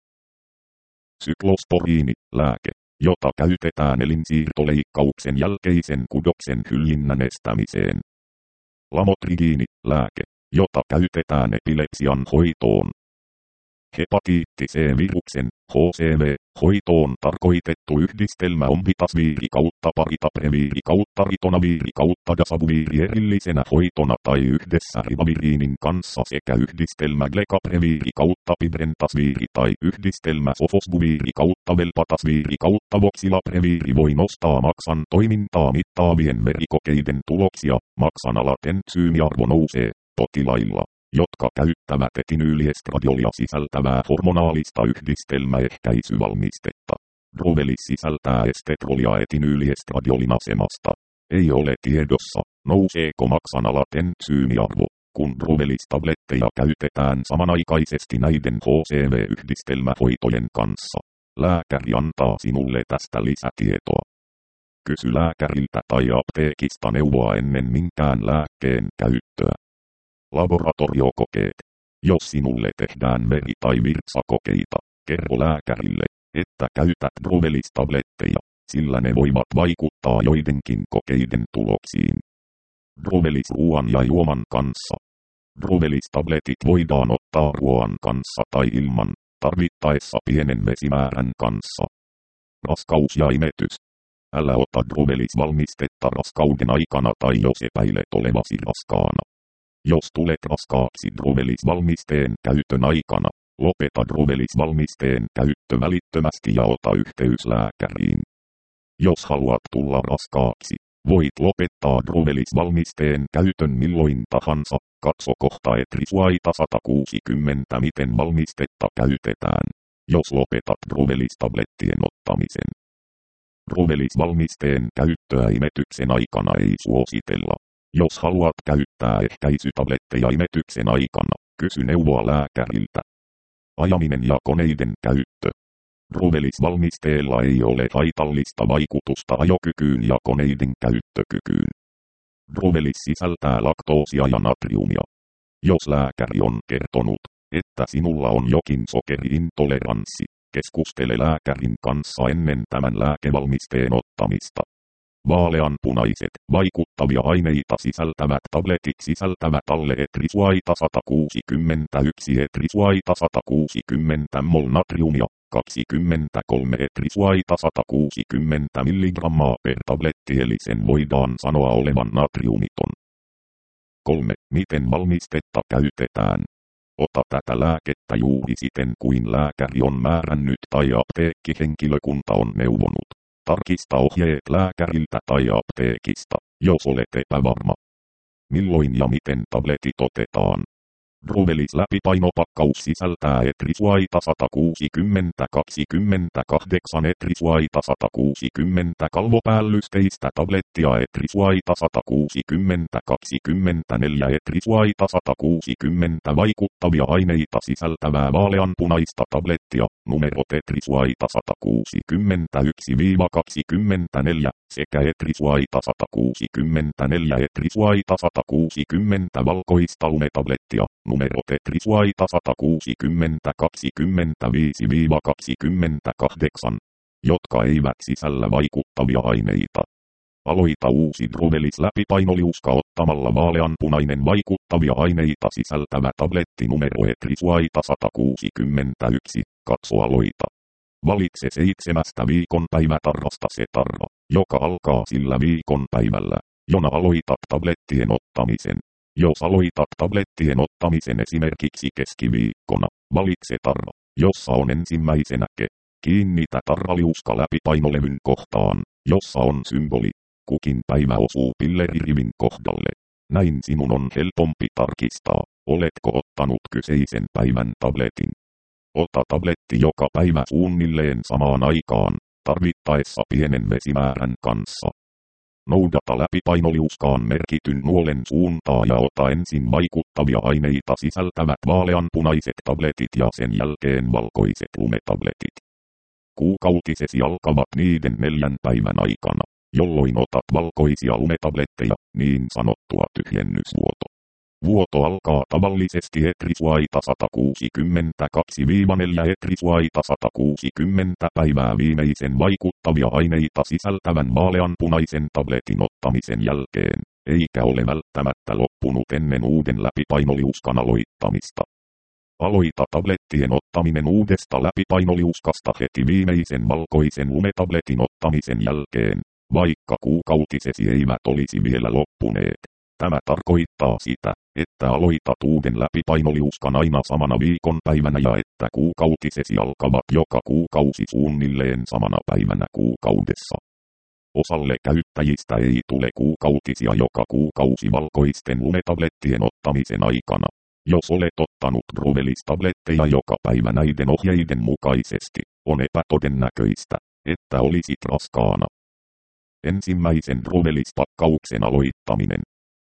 Syklosporiini, lääke, jota käytetään elinsiirtoleikkauksen jälkeisen kudoksen hyljinnän estämiseen. Lamotrigiini, lääke, jota käytetään epilepsian hoitoon. Hepatiitti C-viruksen, H C V-hoitoon tarkoitettu yhdistelmä on vitasviiri kautta paritapreviiri kautta ritonaviiri kautta dasavuviiri erillisenä hoitona tai yhdessä ribaviriinin kanssa sekä yhdistelmä glekapreviiri kautta pibrentasviiri tai yhdistelmä sofosbuviiri kautta velpatasviiri kautta voxilapreviiri voi nostaa maksan toimintaa mittaavien verikokeiden tuloksia. Maksan alatensyymiarvo nousee potilailla, jotka käyttävät etinyyliestradiolia sisältävää hormonaalista yhdistelmäehkäisyvalmistetta. Drovelis sisältää estetrolia etinyyliestradiolinä asemasta. Ei ole tiedossa, nouseeko maksan alatensyymiarvo, kun drovelistabletteja käytetään samanaikaisesti näiden H C V-yhdistelmähoitojen kanssa. Lääkäri antaa sinulle tästä lisätietoa. Kysy lääkäriltä tai apteekista neuvoa ennen minkään lääkkeen käyttöä. Laboratoriokokeet. Jos sinulle tehdään veri- tai virtsakokeita, kerro lääkärille, että käytät drovelistabletteja, sillä ne voivat vaikuttaa joidenkin kokeiden tuloksiin. Drovelis ruoan ja juoman kanssa. Drovelistabletit voidaan ottaa ruoan kanssa tai ilman, tarvittaessa pienen vesimäärän kanssa. Raskaus ja imetys. Älä ota drovelisvalmistetta raskauden aikana tai jos epäilet olevasi raskaana. Jos tulet raskaaksi drovelisvalmisteen käytön aikana, lopeta drovelisvalmisteen käyttö välittömästi ja ota yhteys lääkäriin. Jos haluat tulla raskaaksi, voit lopettaa drovelisvalmisteen käytön milloin tahansa. Katso kohta etrisuaita sata kuusikymmentä miten valmistetta käytetään, jos lopetat drovelistablettien ottamisen. Drovelisvalmisteen käyttöä imetyksen aikana ei suositella. Jos haluat käyttää ehkäisytabletteja imetyksen aikana, kysy neuvoa lääkäriltä. Ajaminen ja koneiden käyttö. Drovelisvalmisteella ei ole haitallista vaikutusta ajokykyyn ja koneiden käyttökykyyn. Drovelis sisältää laktoosia ja natriumia. Jos lääkäri on kertonut, että sinulla on jokin sokeriintoleranssi, keskustele lääkärin kanssa ennen tämän lääkevalmisteen ottamista. Vaaleanpunaiset, vaikuttavia aineita sisältävät tabletit sisältävät alle etrisuaita sata kuusikymmentäyksi etrisuaita sata kuusikymmentä mol natriumia, kaksikymmentäkolme etrisuaita sata kuusikymmentä milligrammaa per tabletti eli sen voidaan sanoa olevan natriumiton. kolme. Miten valmistetta käytetään? Ota tätä lääkettä juuri siten kuin lääkäri on määrännyt tai apteekkihenkilökunta on neuvonut. Tarkista ohjeet lääkäriltä tai apteekista, jos olet epävarma. Milloin ja miten tabletit otetaan? Drovelis läpipainopakkaus sisältää etrisuaita sata kuusikymmentä kaksikymmentäkahdeksan, etrisuaita sata kuusikymmentä kalvopäällysteistä tablettia, etrisuaita sata kuusikymmentä kaksikymmentäneljä, etrisuaita sata kuusikymmentä vaikuttavia aineita sisältävää vaaleanpunaista tablettia, numerot etrisuaita sata kuusikymmentäyksi kaksikymmentäneljä, sekä etrisuaita sata kuusikymmentäneljä, etrisuaita sata kuusikymmentä valkoista lumetablettia, numerot etrisuaita sata kuusikymmentä kaksikymmentäviisi kaksikymmentäkahdeksan, jotka eivät sisällä vaikuttavia aineita. Aloita uusi Drovelis läpipainoliuska ottamalla vaaleanpunainen vaikuttavia aineita sisältävä tabletti numero etrisuaita sata kuusikymmentäyksi, katso aloita. Valitse seitsemästä viikonpäivätarrasta se tarra, joka alkaa sillä viikonpäivällä, jona aloitat tablettien ottamisen. Jos aloitat tablettien ottamisen esimerkiksi keskiviikkona, valitse tarra, jossa on ensimmäisenä ke. Kiinnitä tarraliuska läpipainolevyn kohtaan, jossa on symboli. Kukin päivä osuu pilleririvin kohdalle. Näin sinun on helpompi tarkistaa, oletko ottanut kyseisen päivän tabletin. Ota tabletti joka päivä suunnilleen samaan aikaan, tarvittaessa pienen vesimäärän kanssa. Noudata läpipainoliuskaan merkityn nuolen suuntaa ja ota ensin vaikuttavia aineita sisältävät vaaleanpunaiset tabletit ja sen jälkeen valkoiset lumetabletit. Kuukautisesi alkavat niiden neljän päivän aikana, jolloin otat valkoisia lumetabletteja, niin sanottua tyhjennysvuoto. Vuoto alkaa tavallisesti etrisuaita sata kuusikymmentäkaksi neljä etrisuaita sata kuusikymmentä päivää viimeisen vaikuttavia aineita sisältävän vaaleanpunaisen tabletin ottamisen jälkeen, eikä ole välttämättä loppunut ennen uuden läpipainoliuskan aloittamista. Aloita tablettien ottaminen uudesta läpipainoliuskasta heti viimeisen valkoisen lumetabletin ottamisen jälkeen, vaikka kuukautisesi eivät olisi vielä loppuneet. Tämä tarkoittaa sitä, että aloitat uuden läpipainoliuskan aina samana viikonpäivänä ja että kuukautisesi alkavat joka kuukausi suunnilleen samana päivänä kuukaudessa. Osalle käyttäjistä ei tule kuukautisia joka kuukausi valkoisten lumetablettien ottamisen aikana. Jos olet ottanut Drovelis-tabletteja joka päivä näiden ohjeiden mukaisesti, on epätodennäköistä, että olisit raskaana. Ensimmäisen Drovelis-pakkauksen aloittaminen.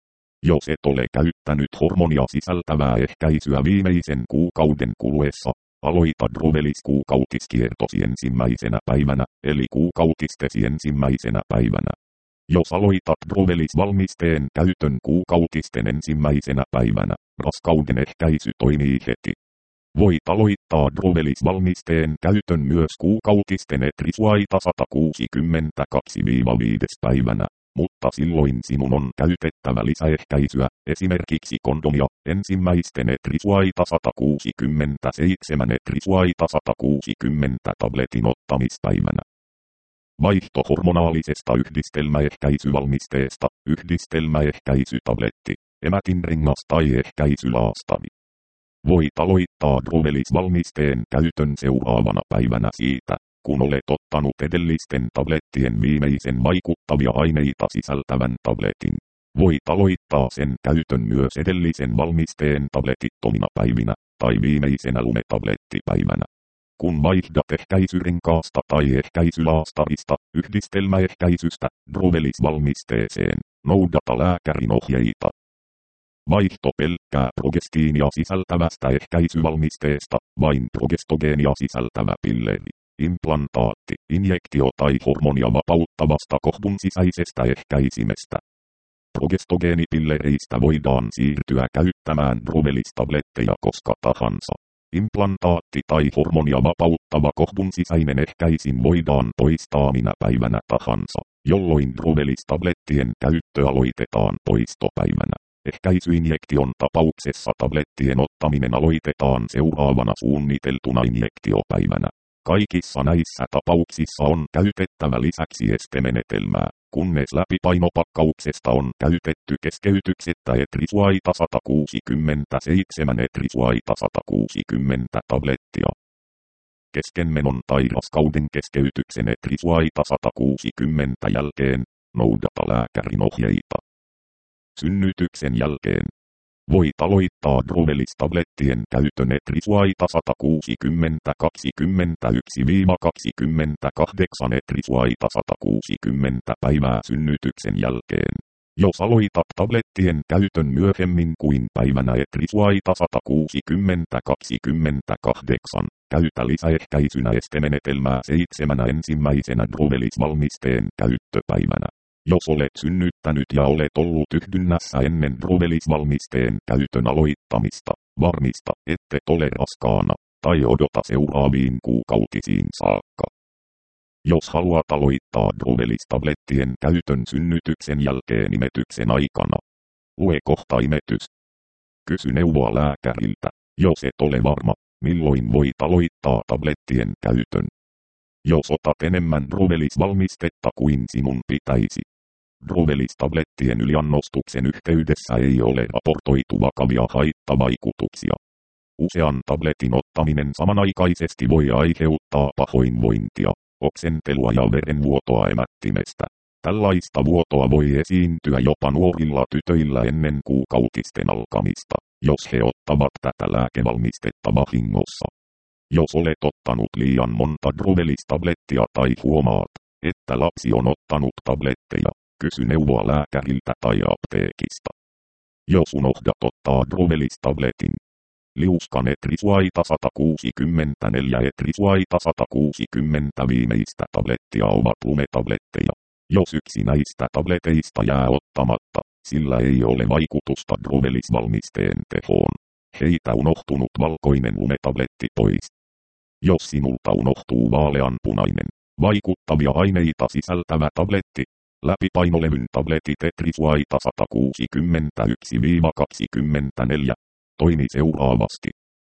Jos et ole käyttänyt hormonia sisältävää ehkäisyä viimeisen kuukauden kuluessa, aloita Drovelis kuukautiskiertosi ensimmäisenä päivänä, eli kuukautistesi ensimmäisenä päivänä. Jos aloitat Drovelis-valmisteen käytön kuukautisten ensimmäisenä päivänä, raskauden ehkäisy toimii heti. Voit aloittaa Drovelis-valmisteen käytön myös kuukautisten etrisuaita sata kuusikymmentäkaksi viides päivänä, mutta silloin sinun on käytettävä lisäehkäisyä, esimerkiksi kondomia, ensimmäisten etrisuaita sata kuusikymmentäseitsemän etrisuaita sata kuusikymmentä tabletin ottamispäivänä. Vaihto hormonaalisesta yhdistelmäehkäisyvalmisteesta, yhdistelmäehkäisytabletti, emätinrengas tai ehkäisylaastavi. Voit aloittaa Drovelis-valmisteen käytön seuraavana päivänä siitä, kun olet ottanut edellisten tablettien viimeisen vaikuttavia aineita sisältävän tabletin. Voit aloittaa sen käytön myös edellisen valmisteen tabletittomina päivinä, tai viimeisenä lumetablettipäivänä. Kun vaihdat ehkäisyrenkaasta tai ehkäisylaastarista, yhdistelmäehkäisystä, Drovelis-valmisteeseen, noudata lääkärin ohjeita. Vaihto pelkkää progestiinia sisältävästä ehkäisyvalmisteesta, vain progestogeenia sisältävä pilleri, implantaatti, injektio tai hormonia vapauttavasta kohdun sisäisestä ehkäisimestä. Progestogeenipillereistä voidaan siirtyä käyttämään Drovelis-tabletteja koska tahansa. Implantaatti tai hormonia vapauttava kohdun sisäinen ehkäisin voidaan poistaa minä päivänä tahansa, jolloin Drovelis-tablettien käyttö aloitetaan poistopäivänä. Ehkäisyinjektion tapauksessa tablettien ottaminen aloitetaan seuraavana suunniteltuna injektiopäivänä. Kaikissa näissä tapauksissa on käytettävä lisäksi estemenetelmää, kunnes läpipainopakkauksesta on käytetty keskeytyksettä etrisuaita sata kuusikymmentäseitsemän etrisuaita sata kuusikymmentä tablettia. Keskenmenon tai raskauden keskeytyksen etrisuaita sata kuusikymmentä jälkeen, noudata lääkärin ohjeita. Synnytyksen jälkeen. Voit aloittaa Drovelis-tablettien käytön Etrisuaita sata kuusikymmentä kaksikymmentäyksi kaksikymmentäkahdeksan Etrisuaita sata kuusikymmentä päivää synnytyksen jälkeen. Jos aloitat tablettien käytön myöhemmin kuin päivänä Etrisuaita sata kuusikymmentä kaksikymmentäkahdeksan, käytä lisäehkäisynä estemenetelmää seitsemänä ensimmäisenä Drovelis-valmisteen käyttöpäivänä. Jos olet synnyttänyt ja olet ollut yhdynnässä ennen Drovelis-valmisteen käytön aloittamista, varmista, ettet ole raskaana, tai odota seuraaviin kuukautisiin saakka. Jos haluat aloittaa Drovelis-tablettien käytön synnytyksen jälkeen imetyksen aikana, lue kohta imetys. Kysy neuvoa lääkäriltä, jos et ole varma, milloin voit aloittaa tablettien käytön. Jos otat enemmän Drovelis-valmistetta kuin sinun pitäisi. Drovelis-tablettien yliannostuksen yhteydessä ei ole raportoitu vakavia haittavaikutuksia. Usean tabletin ottaminen samanaikaisesti voi aiheuttaa pahoinvointia, oksentelua ja verenvuotoa emättimestä. Tällaista vuotoa voi esiintyä jopa nuorilla tytöillä ennen kuukautisten alkamista, jos he ottavat tätä lääkevalmistetta vahingossa. Jos olet ottanut liian monta Drovelis-tablettia tai huomaat, että lapsi on ottanut tabletteja, kysy neuvoa lääkäriltä tai apteekista. Jos unohdat ottaa Drovelis-tabletin, liuskan Etrisuaita sata kuusikymmentäneljä Etrisuaita sata kuusikymmentä viimeistä tablettia ovat lumetabletteja. Jos yksi näistä tableteista jää ottamatta, sillä ei ole vaikutusta Drovelis-valmisteen tehoon. Heitä unohtunut valkoinen lumetabletti pois. Jos sinulta unohtuu vaaleanpunainen, vaikuttavia aineita sisältävä tabletti, läpipainolevyn tabletit Etrisuaita sata kuusikymmentäyksi kaksikymmentäneljä, toimi seuraavasti.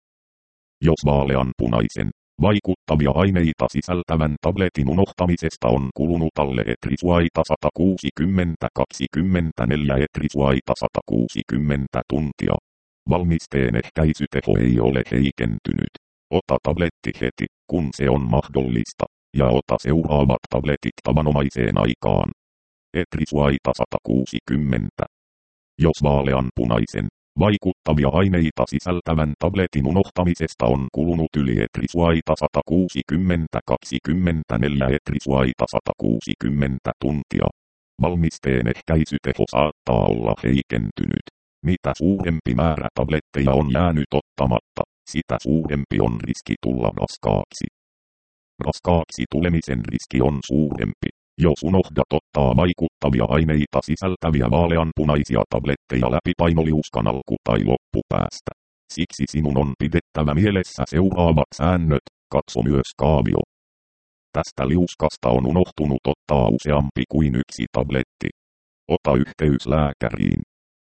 Jos vaaleanpunaisen, vaikuttavia aineita sisältävän tabletin unohtamisesta on kulunut alle Etrisuaita sata kuusikymmentä kaksikymmentäneljä Etrisuaita sata kuusikymmentä tuntia, valmisteen ehkäisyteho ei ole heikentynyt. Ota tabletti heti, kun se on mahdollista, ja ota seuraavat tabletit tavanomaiseen aikaan. Etrisuaita sata kuusikymmentä. Jos vaaleanpunaisen, vaikuttavia aineita sisältävän tabletin unohtamisesta on kulunut yli Etrisuaita sata kuusikymmentä kaksikymmentäneljä Etrisuaita sata kuusikymmentä tuntia, valmisteen ehkäisyteho saattaa olla heikentynyt. Mitä suurempi määrä tabletteja on jäänyt ottamatta, sitä suurempi on riski tulla raskaaksi. Raskaaksi tulemisen riski on suurempi, jos unohdat ottaa vaikuttavia aineita sisältäviä vaaleanpunaisia tabletteja läpipainoliuskan alku- tai loppupäästä. Siksi sinun on pidettävä mielessä seuraavat säännöt, katso myös kaavio. Tästä liuskasta on unohtunut ottaa useampi kuin yksi tabletti. Ota yhteys lääkäriin.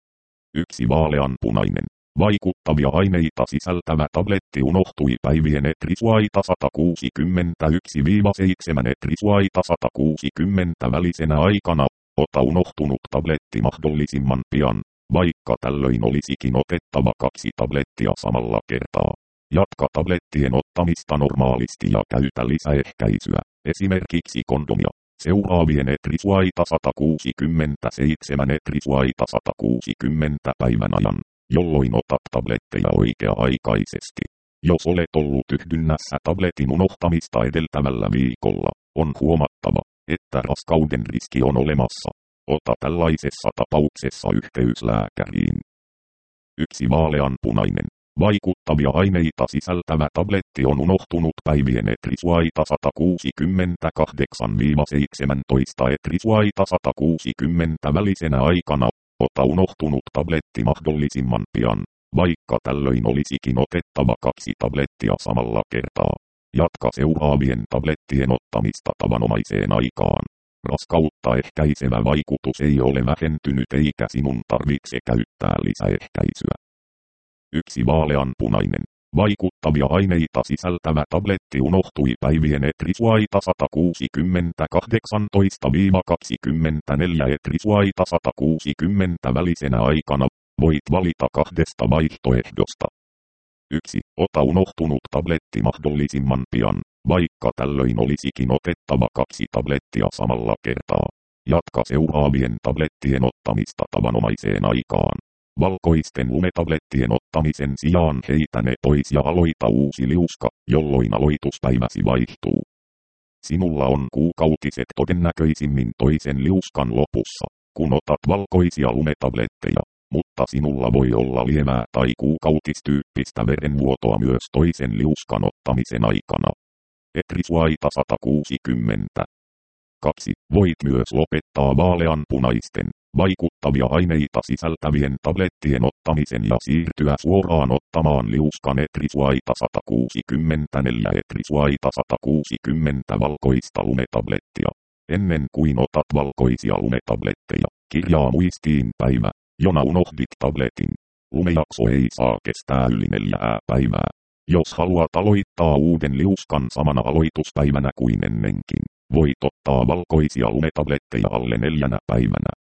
Yksi vaaleanpunainen, vaikuttavia aineita sisältävä tabletti unohtui päivien Etrisuaita sata kuusikymmentäyksi seitsemän Etrisuaita sata kuusikymmentä välisenä aikana. Ota unohtunut tabletti mahdollisimman pian, vaikka tällöin olisikin otettava kaksi tablettia samalla kertaa. Jatka tablettien ottamista normaalisti ja käytä lisäehkäisyä, esimerkiksi kondomia. Seuraavien Etrisuaita sata kuusikymmentäseitsemän Etrisuaita sata kuusikymmentä päivän ajan, jolloin otat tabletteja oikea-aikaisesti. Jos olet ollut yhdynnässä tabletin unohtamista edeltävällä viikolla, on huomattava, että raskauden riski on olemassa. Ota tällaisessa tapauksessa yhteys lääkäriin. Yksi vaaleanpunainen, vaikuttavia aineita sisältävä tabletti on unohtunut päivien Etrisuaita sata kuusikymmentäkahdeksan seitsemäntoista Etrisuaita sata kuusikymmentä välisenä aikana. Ota unohtunut tabletti mahdollisimman pian, vaikka tällöin olisikin otettava kaksi tablettia samalla kertaa. Jatka seuraavien tablettien ottamista tavanomaiseen aikaan. Raskautta ehkäisevä vaikutus ei ole vähentynyt eikä sinun tarvitse käyttää lisäehkäisyä. Yksi vaaleanpunainen, vaikuttavia aineita sisältävä tabletti unohtui päivien Etrisuaita sata kuusikymmentäkahdeksan kaksikymmentäneljä Etrisuaita sata kuusikymmentä välisenä aikana. Voit valita kahdesta vaihtoehdosta. yksi. Ota unohtunut tabletti mahdollisimman pian, vaikka tällöin olisikin otettava kaksi tablettia samalla kertaa. Jatka seuraavien tablettien ottamista tavanomaiseen aikaan. Valkoisten lumetablettien ottamisen sijaan heitä ne pois ja aloita uusi liuska, jolloin aloituspäiväsi vaihtuu. Sinulla on kuukautiset todennäköisimmin toisen liuskan lopussa, kun otat valkoisia lumetabletteja, mutta sinulla voi olla lievää tai kuukautistyyppistä verenvuotoa myös toisen liuskan ottamisen aikana. Etrisuaita sata kuusikymmentä. kaksi. Voit myös lopettaa vaaleanpunaisten, vaikuttavia aineita sisältävien tablettien ottamisen ja siirtyä suoraan ottamaan liuskan etrisuaita sata kuusikymmentäneljä etrisuaita sata kuusikymmentä valkoista lumetablettia. Ennen kuin otat valkoisia lumetabletteja, kirjaa muistiin päivä, jona unohdit tabletin. Lumejakso ei saa kestää yli neljää päivää. Jos haluat aloittaa uuden liuskan samana aloituspäivänä kuin ennenkin, voit ottaa valkoisia lumetabletteja alle neljänä päivänä.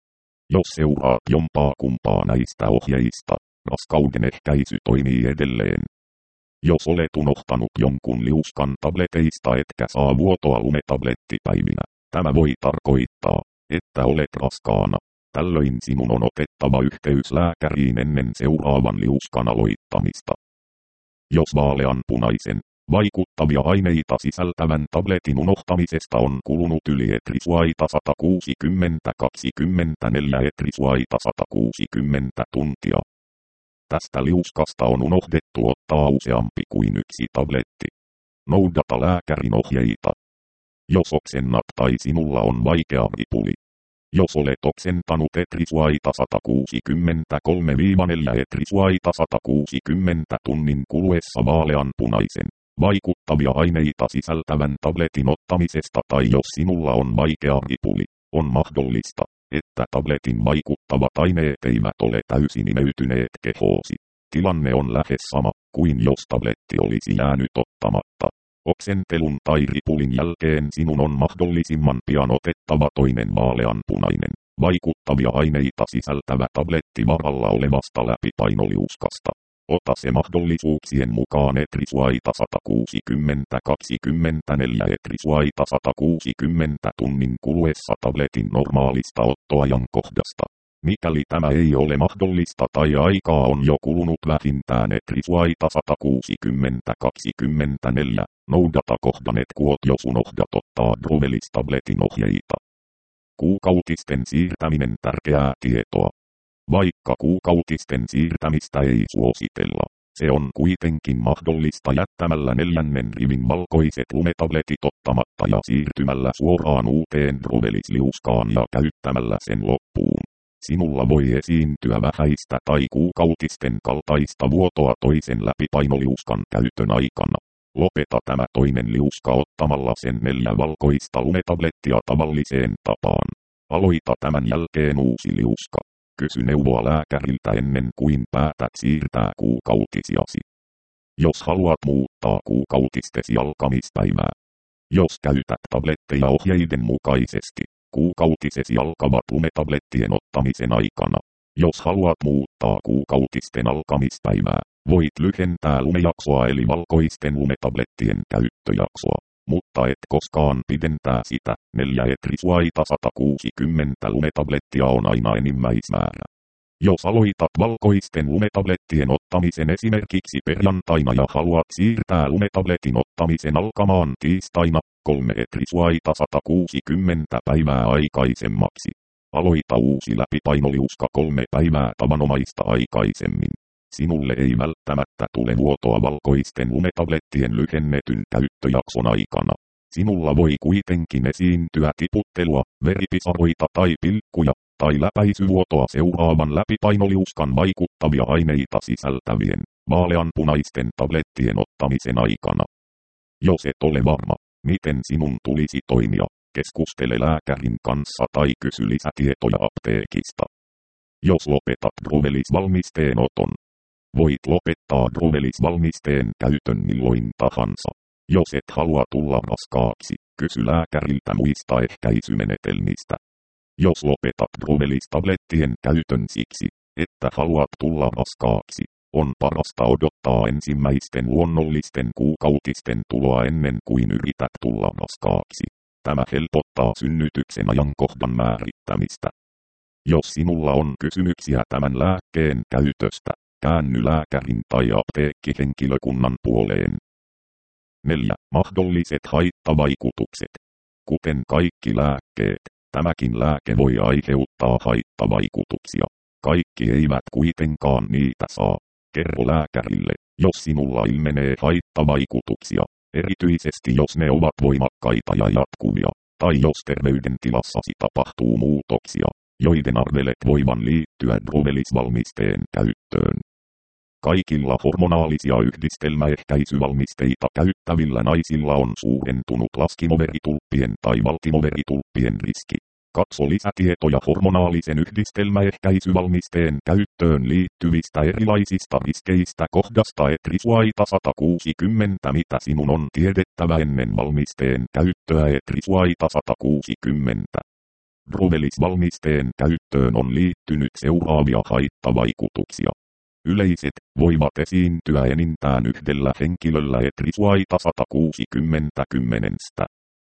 Jos seuraat jompaa kumpaa näistä ohjeista, raskauden ehkäisy toimii edelleen. Jos olet unohtanut jonkun liuskan tableteista etkä saa vuotoa lumetablettipäivinä, tämä voi tarkoittaa, että olet raskaana. Tällöin sinun on otettava yhteys lääkäriin ennen seuraavan liuskan aloittamista. Jos vaaleanpunaisen, vaikuttavia aineita sisältävän tabletin unohtamisesta on kulunut yli etrisuaita sata kuusikymmentä kaksikymmentäneljä etrisuaita sata kuusikymmentä tuntia. Tästä liuskasta on unohdettu ottaa useampi kuin yksi tabletti. Noudata lääkärin ohjeita. Jos oksennat tai sinulla on vaikea ripuli. Jos olet oksentanut etrisuaita sata kuusikymmentäkolme neljä etrisuaita sata kuusikymmentä tunnin kuluessa vaaleanpunaisen, vaikuttavia aineita sisältävän tabletin ottamisesta tai jos sinulla on vaikea ripuli, on mahdollista, että tabletin vaikuttavat aineet eivät ole täysin imeytyneet kehoosi. Tilanne on lähes sama kuin jos tabletti olisi jäänyt ottamatta. Oksentelun tai ripulin jälkeen sinun on mahdollisimman pian otettava toinen vaaleanpunainen, vaikuttavia aineita sisältävä tabletti varalla olevasta läpipainoliuskasta. Ota se mahdollisuuksien mukaan etrisuaita sata kuusikymmentä kaksikymmentäneljä etrisuaita sata kuusikymmentä tunnin kuluessa tabletin normaalista ottoajankohdasta. Mikäli tämä ei ole mahdollista tai aikaa on jo kulunut vähintään etrisuaita sata kuusikymmentä kaksikymmentäneljä, noudata kohdanet kuot jos unohdat ottaa Drovelis-tabletin ohjeita. Kuukautisten siirtäminen tärkeää tietoa. Vaikka kuukautisten siirtämistä ei suositella, se on kuitenkin mahdollista jättämällä neljännen rivin valkoiset lumetabletit ottamatta ja siirtymällä suoraan uuteen Drovelis-liuskaan ja käyttämällä sen loppuun. Sinulla voi esiintyä vähäistä tai kuukautisten kaltaista vuotoa toisen läpipainoliuskan käytön aikana. Lopeta tämä toinen liuska ottamalla sen neljä valkoista lumetablettia tavalliseen tapaan. Aloita tämän jälkeen uusi liuska. Kysy neuvoa lääkäriltä ennen kuin päätät siirtää kuukautisiasi. Jos haluat muuttaa kuukautistesi alkamispäivää. Jos käytät tabletteja ohjeiden mukaisesti, kuukautisesi alkavat lumetablettien ottamisen aikana. Jos haluat muuttaa kuukautisten alkamispäivää, voit lyhentää lumejaksoa eli valkoisten lumetablettien käyttöjaksoa, mutta et koskaan pidentää sitä. neljä etrisuaita sata kuusikymmentä lumetablettia on aina enimmäismäärä. Jos aloitat valkoisten lumetablettien ottamisen esimerkiksi perjantaina ja haluat siirtää lumetabletin ottamisen alkamaan tiistaina, kolme etrisuaita sata kuusikymmentä päivää aikaisemmaksi. Aloita uusi läpipainoliuska kolme päivää tavanomaista aikaisemmin. Sinulle ei välttämättä tule vuotoa valkoisten lumetablettien lyhennetyn käyttöjakson aikana. Sinulla voi kuitenkin esiintyä tiputtelua, veripisaroita tai pilkkuja, tai läpäisyvuotoa seuraavan läpipainoliuskan vaikuttavia aineita sisältävien, vaaleanpunaisten tablettien ottamisen aikana. Jos et ole varma, miten sinun tulisi toimia, keskustele lääkärin kanssa tai kysy lisätietoja apteekista. Jos lopetat Drovelis-valmisteen oton, voit lopettaa Drovelis-valmisteen käytön milloin tahansa. Jos et halua tulla raskaaksi, kysy lääkäriltä muista ehkäisymenetelmistä. Jos lopetat Drovelis-tablettien käytön siksi, että haluat tulla raskaaksi, on parasta odottaa ensimmäisten luonnollisten kuukautisten tuloa ennen kuin yrität tulla raskaaksi. Tämä helpottaa synnytyksen ajankohdan määrittämistä. Jos sinulla on kysymyksiä tämän lääkkeen käytöstä, käänny lääkärin tai apteekkihenkilökunnan puoleen. neljä. Mahdolliset haittavaikutukset. Kuten kaikki lääkkeet, tämäkin lääke voi aiheuttaa haittavaikutuksia. Kaikki eivät kuitenkaan niitä saa. Kerro lääkärille, jos sinulla ilmenee haittavaikutuksia, erityisesti jos ne ovat voimakkaita ja jatkuvia, tai jos terveydentilassasi tapahtuu muutoksia, joiden arvelet voivan liittyä Drovelis-valmisteen käyttöön. Kaikilla hormonaalisia yhdistelmäehkäisyvalmisteita käyttävillä naisilla on suurentunut laskimoveritulppien tai valtimoveritulppien riski. Katso lisätietoja hormonaalisen yhdistelmäehkäisyvalmisteen käyttöön liittyvistä erilaisista riskeistä kohdasta Etrisuaita sata kuusikymmentä. Mitä sinun on tiedettävä ennen valmisteen käyttöä? Etrisuaita sata kuusikymmentä. Drovelis-valmisteen käyttöön on liittynyt seuraavia haittavaikutuksia. Yleiset voivat esiintyä enintään yhdellä henkilöllä. Etrisuaita sata kuusikymmentä kymmenestä.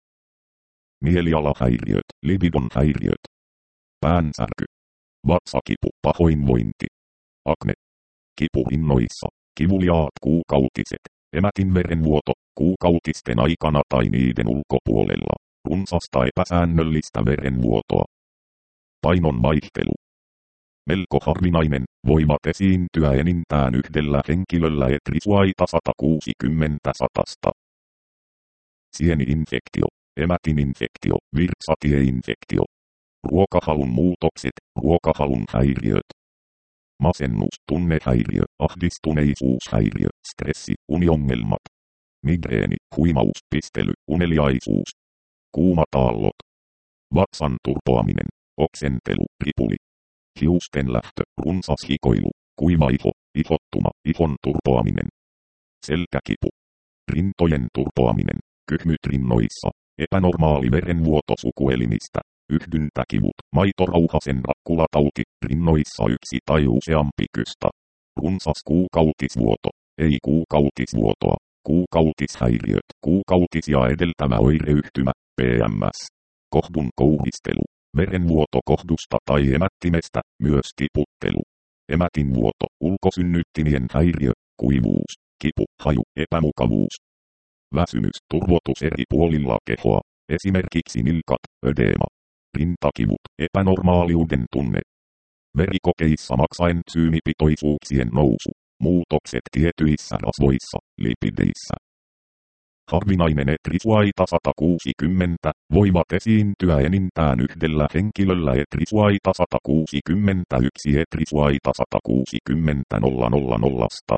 Mielialahäiriöt, libidon häiriöt, päänsärky, vatsakipu, pahoinvointi, akne, kipu rinnoissa, kivuliaat kuukautiset, emätin verenvuoto, kuukautisten aikana tai niiden ulkopuolella, runsasta epäsäännöllistä verenvuotoa, painon vaihtelu. Melko harvinainen, voivat esiintyä enintään yhdellä henkilöllä. Etrisuaita sata kuusikymmentä satasta. Sieni-infektio, emätininfektio, virtsatieinfektio, ruokahalun muutokset, ruokahalun häiriöt, masennus, tunnehäiriö, ahdistuneisuushäiriö, stressi, uniongelmat, migreeni, huimaus, pistely, uneliaisuus, kuumataallot, vatsan turpoaminen, oksentelu, ripuli, hiusten lähtö, runsas hikoilu, kuiva iho, ihottuma, ihon turpoaminen, selkäkipu, rintojen turpoaminen, kyhmyt rinnoissa, epänormaali verenvuoto sukuelimistä, yhdyntäkivut, maitorauhasen rakkulatauti, rinnoissa yksi tai useampi kystä, runsas kuukautisvuoto, ei kuukautisvuotoa, kuukautishäiriöt, kuukautisia edeltävä oireyhtymä, P M S, kohdun kouhistelu, verenvuoto kohdusta tai emättimestä, myös tiputtelu, emätinvuoto, ulkosynnyttimien häiriö, kuivuus, kipu, haju, epämukavuus, väsymys, turvotus eri puolilla kehoa, esimerkiksi nilkat, ödeema, rintakivut, epänormaaliuden tunne, verikokeissa maksaensyymipitoisuuksien nousu, muutokset tietyissä rasvoissa, lipideissä. Harvinainen Etrisuaita sata kuusikymmentä voivat esiintyä enintään yhdellä henkilöllä. Etrisuaita sata kuusikymmentäyksi. Etrisuaita sata kuusikymmentä nolla nolla nolla.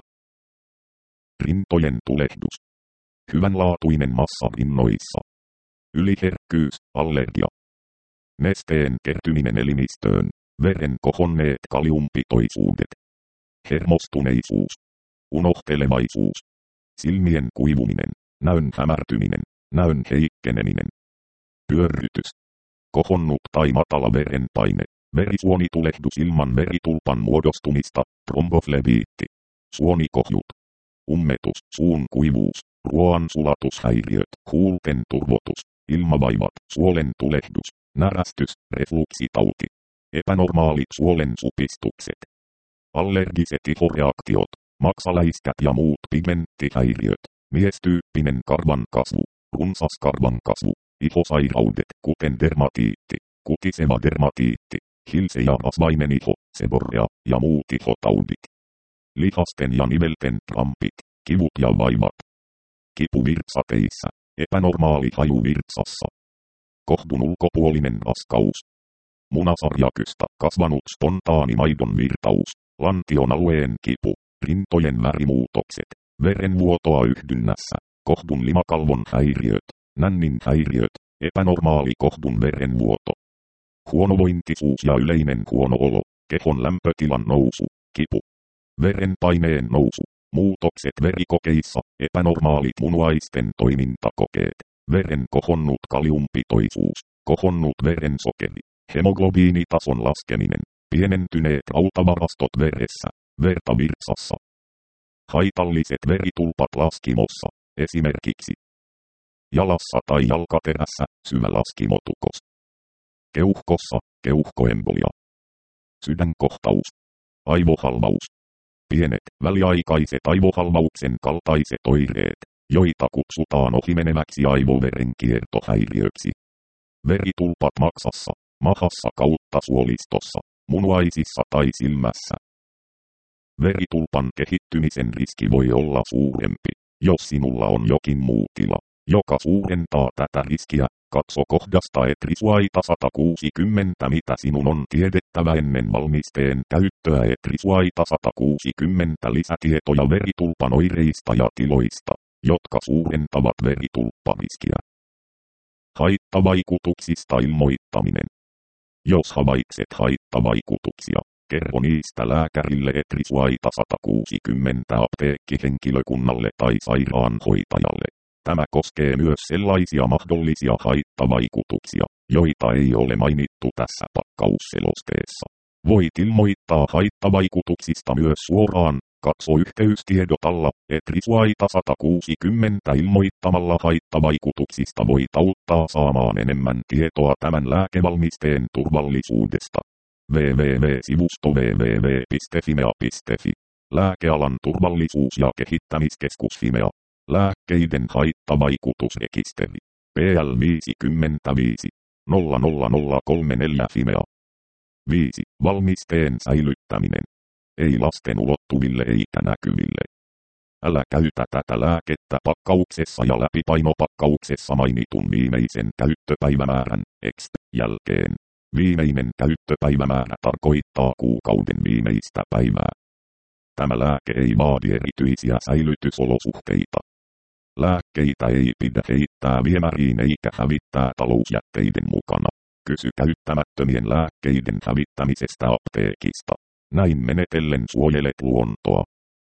Rintojen tulehdus. Hyvänlaatuinen massa rinnoissa. Yliherkkyys, allergia. Nesteen kertyminen elimistöön, veren kohonneet kaliumpitoisuudet. Hermostuneisuus. Unohtelevaisuus. Silmien kuivuminen, näön hämärtyminen, näön heikkeneminen. Pyörrytys. Kohonnut tai matala verenpaine, verisuonitulehdus ilman veritulpan muodostumista, tromboflebiitti. Suonikohjut. Ummetus, suun kuivuus, ruoan sulatushäiriöt, huulten turvotus, ilmavaivat, suolen tulehdus, närästys, refluksitauti. Epänormaalit suolen supistukset. Allergiset ihoreaktiot, maksaläiskät ja muut pigmenttihäiriöt, miestyyppinen karvan kasvu, runsas karvan kasvu, ihosairaudet kuten dermatiitti, kutiseva dermatiitti, hilse ja rasvainen iho, seborrea ja muut ihotaudit. Lihasten ja nivelten krampit, kivut ja vaivat. Kipu virtsateissa, epänormaali haju virtsassa. Kohdun ulkopuolinen raskaus. Munasarjakystä kasvanut spontaani maidon virtaus, lantion alueen kipu, rintojen värimuutokset, verenvuotoa yhdynnässä, kohdun limakalvon häiriöt, nännin häiriöt, epänormaali kohdun verenvuoto. Huonovointisuus ja yleinen huono olo, kehon lämpötilan nousu, kipu. Verenpaineen nousu, muutokset verikokeissa, epänormaalit munuaisten toimintakokeet, veren kohonnut kaliumpitoisuus, kohonnut verensokeri, hemoglobiinitason laskeminen, pienentyneet rautavarastot veressä, verta virtsassa. Haitalliset veritulpat laskimossa, esimerkiksi jalassa tai jalkaterässä, syvä laskimotukos. Keuhkossa, keuhkoembolia. Sydänkohtaus. Aivohalvaus. Pienet, väliaikaiset aivohalvauksen kaltaiset oireet, joita kutsutaan ohimeneväksi aivoverenkiertohäiriöksi. Veritulpat maksassa, mahassa kautta suolistossa, munuaisissa tai silmässä. Veritulpan kehittymisen riski voi olla suurempi, jos sinulla on jokin muu tila, joka suurentaa tätä riskiä. Katso kohdasta Etrisuaita sata kuusikymmentä mitä sinun on tiedettävä ennen valmisteen käyttöä. Etrisuaita sata kuusikymmentä lisätietoja veritulpan oireista ja tiloista, jotka suurentavat veritulppariskiä. Haittavaikutuksista ilmoittaminen. Jos havaitset haittavaikutuksia, kerro niistä lääkärille. Etrisuaita sata kuusikymmentä apteekkihenkilökunnalle tai sairaanhoitajalle. Tämä koskee myös sellaisia mahdollisia haittavaikutuksia, joita ei ole mainittu tässä pakkausselosteessa. Voit ilmoittaa haittavaikutuksista myös suoraan. Katso yhteystiedot alla. Etrisuaita sata kuusikymmentä ilmoittamalla haittavaikutuksista voit auttaa saamaan enemmän tietoa tämän lääkevalmisteen turvallisuudesta. www.sivusto www piste fimea piste fi. Lääkealan turvallisuus- ja kehittämiskeskus Fimea. Lääkkeiden haittavaikutusrekisteri. P L viisikymmentäviisi nolla nolla nolla kolme neljä Fimea. viisi. Valmisteen säilyttäminen. Ei lasten ulottuville eikä näkyville. Älä käytä tätä lääkettä pakkauksessa ja läpipainopakkauksessa mainitun viimeisen käyttöpäivämäärän X jälkeen. Viimeinen käyttöpäivämäärä tarkoittaa kuukauden viimeistä päivää. Tämä lääke ei vaadi erityisiä säilytysolosuhteita. Lääkkeitä ei pidä heittää viemäriin eikä hävittää talousjätteiden mukana. Kysy käyttämättömien lääkkeiden hävittämisestä apteekista. Näin menetellen suojelet luontoa.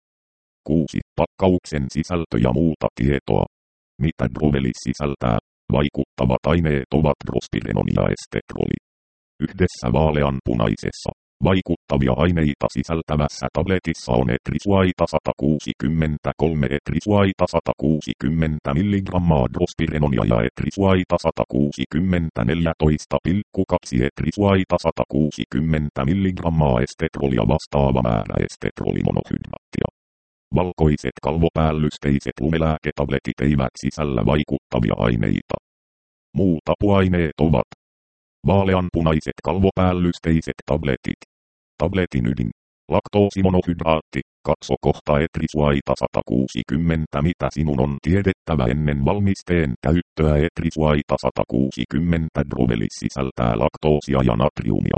kuusi. Pakkauksen sisältö ja muuta tietoa. Mitä Drovelis sisältää? Vaikuttavat aineet ovat drospirenon ja estetroli. Yhdessä vaaleanpunaisessa, vaikuttavia aineita sisältävässä tabletissa on Etrisuaita sata kuusikymmentäkolme, Etrisuaita sata kuusikymmentä milligrammaa drospirenonia ja Etrisuaita sata kuusikymmentäneljätoista pilkku kaksi Etrisuaita sata kuusikymmentä milligrammaa estetrolia vastaava määrä estetrolimonohydraattia. Valkoiset kalvopäällysteiset lumelääketabletit eivät sisällä vaikuttavia aineita. Muut apuaineet ovat vaaleanpunaiset kalvopäällysteiset tabletit. Tabletin ydin. Laktoosimonohydraatti. Katso kohta Etrisuaita sata kuusikymmentä mitä sinun on tiedettävä ennen valmisteen käyttöä. Etrisuaita sata kuusikymmentä Drovelis sisältää laktoosia ja natriumia.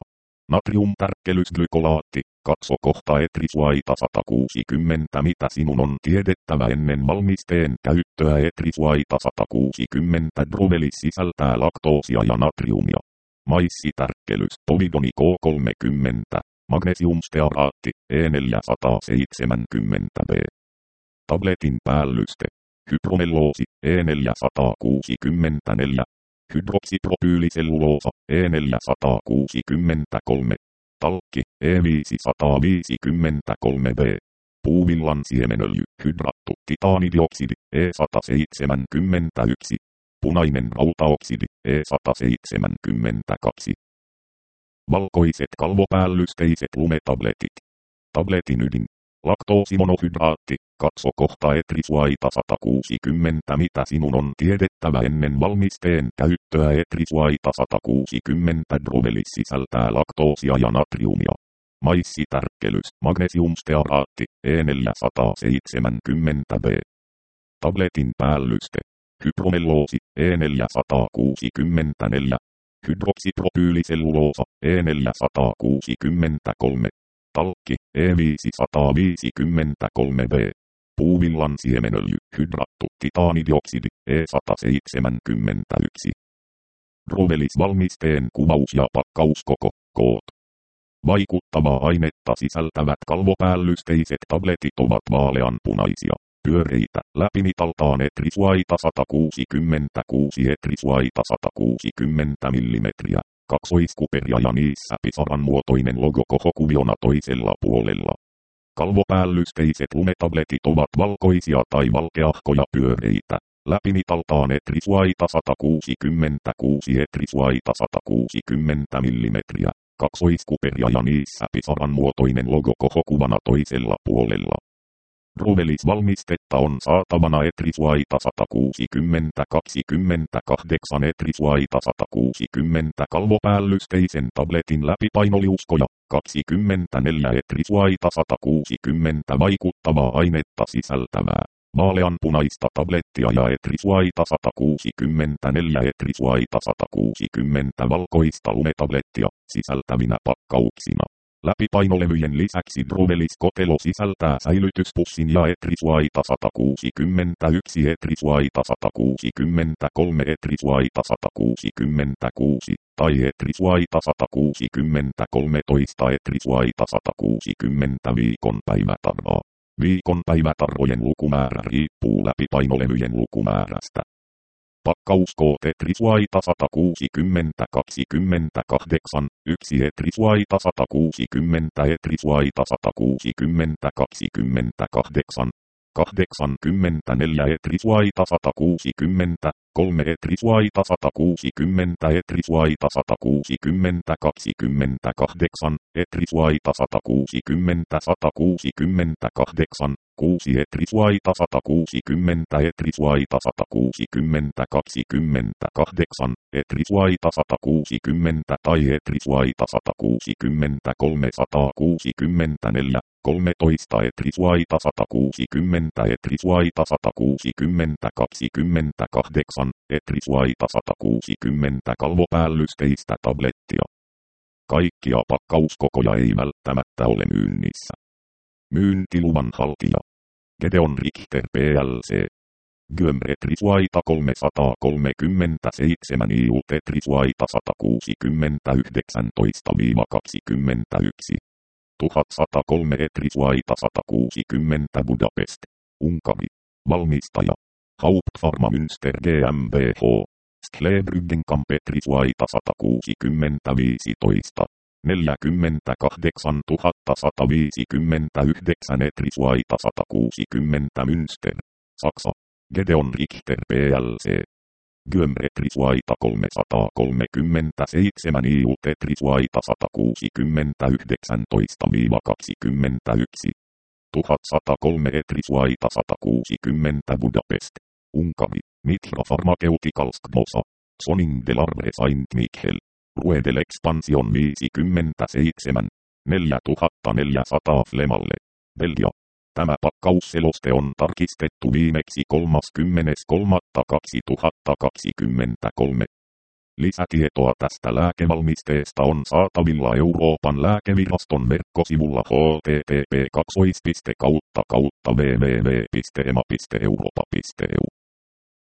Natriumtärkkelysglykolaatti. Katso kohta Etrisuaita sata kuusikymmentä mitä sinun on tiedettävä ennen valmisteen käyttöä. Etrisuaita sata kuusikymmentä Drovelis sisältää laktoosia ja natriumia. Maissitärkkelys povidoni K kolmekymmentä, magnesiumstearaatti E neljäsataaseitsemänkymmentä B. Tabletin päällyste, hydromelloosi E neljäsataakuusikymmentäneljä, hydroksipropyyliselluloosa E neljäsataakuusikymmentäkolme, talkki E viisisataaviisikymmentäkolme B. Puuvillan siemenöljy, hydrattu titaanidioksidi E sata seitsemänkymmentäyksi. Punainen rautaoksidi E sata seitsemänkymmentäkaksi. Valkoiset kalvopäällysteiset lumetabletit. Tabletin ydin. Laktoosimonohydraatti. Katso kohta Etrisuaita sata kuusikymmentä mitä sinun on tiedettävä ennen valmisteen käyttöä. Etrisuaita sata kuusikymmentä Drovelis sisältää laktoosia ja natriumia. Maissitärkkelys magnesiumstearaatti E neljäsataaseitsemänkymmentä B. Tabletin päällyste. Hydromelloosi E neljäsataakuusikymmentäneljä, hydroksipropyyliselluloosa E neljäsataakuusikymmentäkolme, talkki E viisisataaviisikymmentäkolme B, puuvillan siemenöljy, hydrattu titaanidioksidi E sata seitsemänkymmentäyksi. Drovelis-valmisteen kuvaus ja pakkauskoko, koot. Vaikuttavaa ainetta sisältävät kalvopäällysteiset tabletit ovat vaaleanpunaisia. Pyöreitä, läpimitaltaan Etrisuaita sata kuusikymmentäkuusi Etrisuaita sata kuusikymmentä millimetriä, kaksoiskuperia ja niissä pisaran muotoinen logo kohokuviona toisella puolella. Kalvopäällysteiset lumetabletit ovat valkoisia tai valkeahkoja pyöreitä, läpimitaltaan Etrisuaita sata kuusikymmentäkuusi Etrisuaita sata kuusikymmentä millimetriä, kaksoiskuperia ja niissä pisaran muotoinen logo kohokuvana toisella puolella. Rovelis-valmistetta on saatavana Etrisvaita sata kuusikymmentä kaksikymmentäkahdeksan Etrisvaita sata kuusikymmentä kalvopäällysteisen tabletin läpipainoliuskoja, kaksikymmentäneljä Etrisvaita sata kuusikymmentä vaikuttavaa ainetta sisältävää, vaaleanpunaista tablettia ja Etrisvaita sata kuusikymmentäneljä Etrisvaita sata kuusikymmentä valkoista lumetablettia sisältävinä pakkauksina. Läpipainolevyjen lisäksi Drovelis-kotelo sisältää säilytyspussin ja Etrisvaita sata kuusikymmentäyksi Etrisvaita sata kuusikymmentäkolme Etrisvaita sata kuusikymmentäkuusi tai Etrisvaita sata kuusikymmentäkolmetoista Etrisvaita sata kuusikymmentä viikonpäivätarraa. Viikonpäivätarrojen lukumäärä riippuu läpipainolevyjen lukumäärästä. Pakkauskoot Etrisvaita sata kuusikymmentä kaksikymmentäkahdeksan, yksi Etrisvaita sata kuusikymmentä Etrisvaita sata kuusikymmentä kaksikymmentäkahdeksan, kahdeksankymmentäneljä Etrisvaita sata kuusikymmentä, kolme Etrisvaita sata kuusikymmentä Etrisvaita sata kuusikymmentä kaksikymmentäkahdeksan, Etrisvaita sata kuusikymmentä sata kuusikymmentäkahdeksan, kuusi Etrisvaita sata kuusikymmentä Etrisvaita sata kuusikymmentä kaksikymmentäkahdeksan, Etrisvaita sata kuusikymmentä tai Etrisvaita sata kuusikymmentä kolmesataakuusikymmentäneljä, kolmetoista Etrisvaita sata kuusikymmentä Etrisvaita sata kuusikymmentä kaksikymmentäkahdeksan, Etrisvaita sata kuusikymmentä kalvopäällysteistä tablettia. Kaikkia pakkauskokoja ei välttämättä ole myynnissä. Myyntiluvan haltija Gedeon Richter P L C. G M Etrisvaita kolmesataakolmekymmentäseitsemän I U Etrisvaita sata kuusikymmentäyhdeksäntoista kaksikymmentäyksi. tuhatsatakolme Etrisvaita sata kuusikymmentä Budapest, Unkari. Valmistaja Hauptfarma Münster GmbH. Sklebryggenkamp Etrisvaita sata kuusikymmentä viisitoista. neljäkymmentäkahdeksantuhatta viisikymmentäyhdeksän Etrisvaita sata kuusikymmentä Münster, Saksa. Gedeon Richter P L C. G M Etrisvaita kolmesataakolmekymmentäseitsemän I U Etrisvaita sata kuusikymmentäyhdeksäntoista kaksikymmentäyksi. tuhatsatakolme Etrisvaita sata kuusikymmentä Budapest, Unkari. Mitra Pharmaceuticals G M O S A. Sonin de l'Arbre Saint-Michel. Ruedel Expansion viisikymmentäseitsemän, neljätuhattaneljäsataa Flemalle, Belgia. Tämä pakkausseloste on tarkistettu viimeksi kolmaskymmenes kolmatta kaksituhattakaksikymmentäkolme. Lisätietoa tästä lääkevalmisteesta on saatavilla Euroopan lääkeviraston verkkosivulla h t t p kaksi piste kautta kautta w w w piste e m a piste europa piste e u.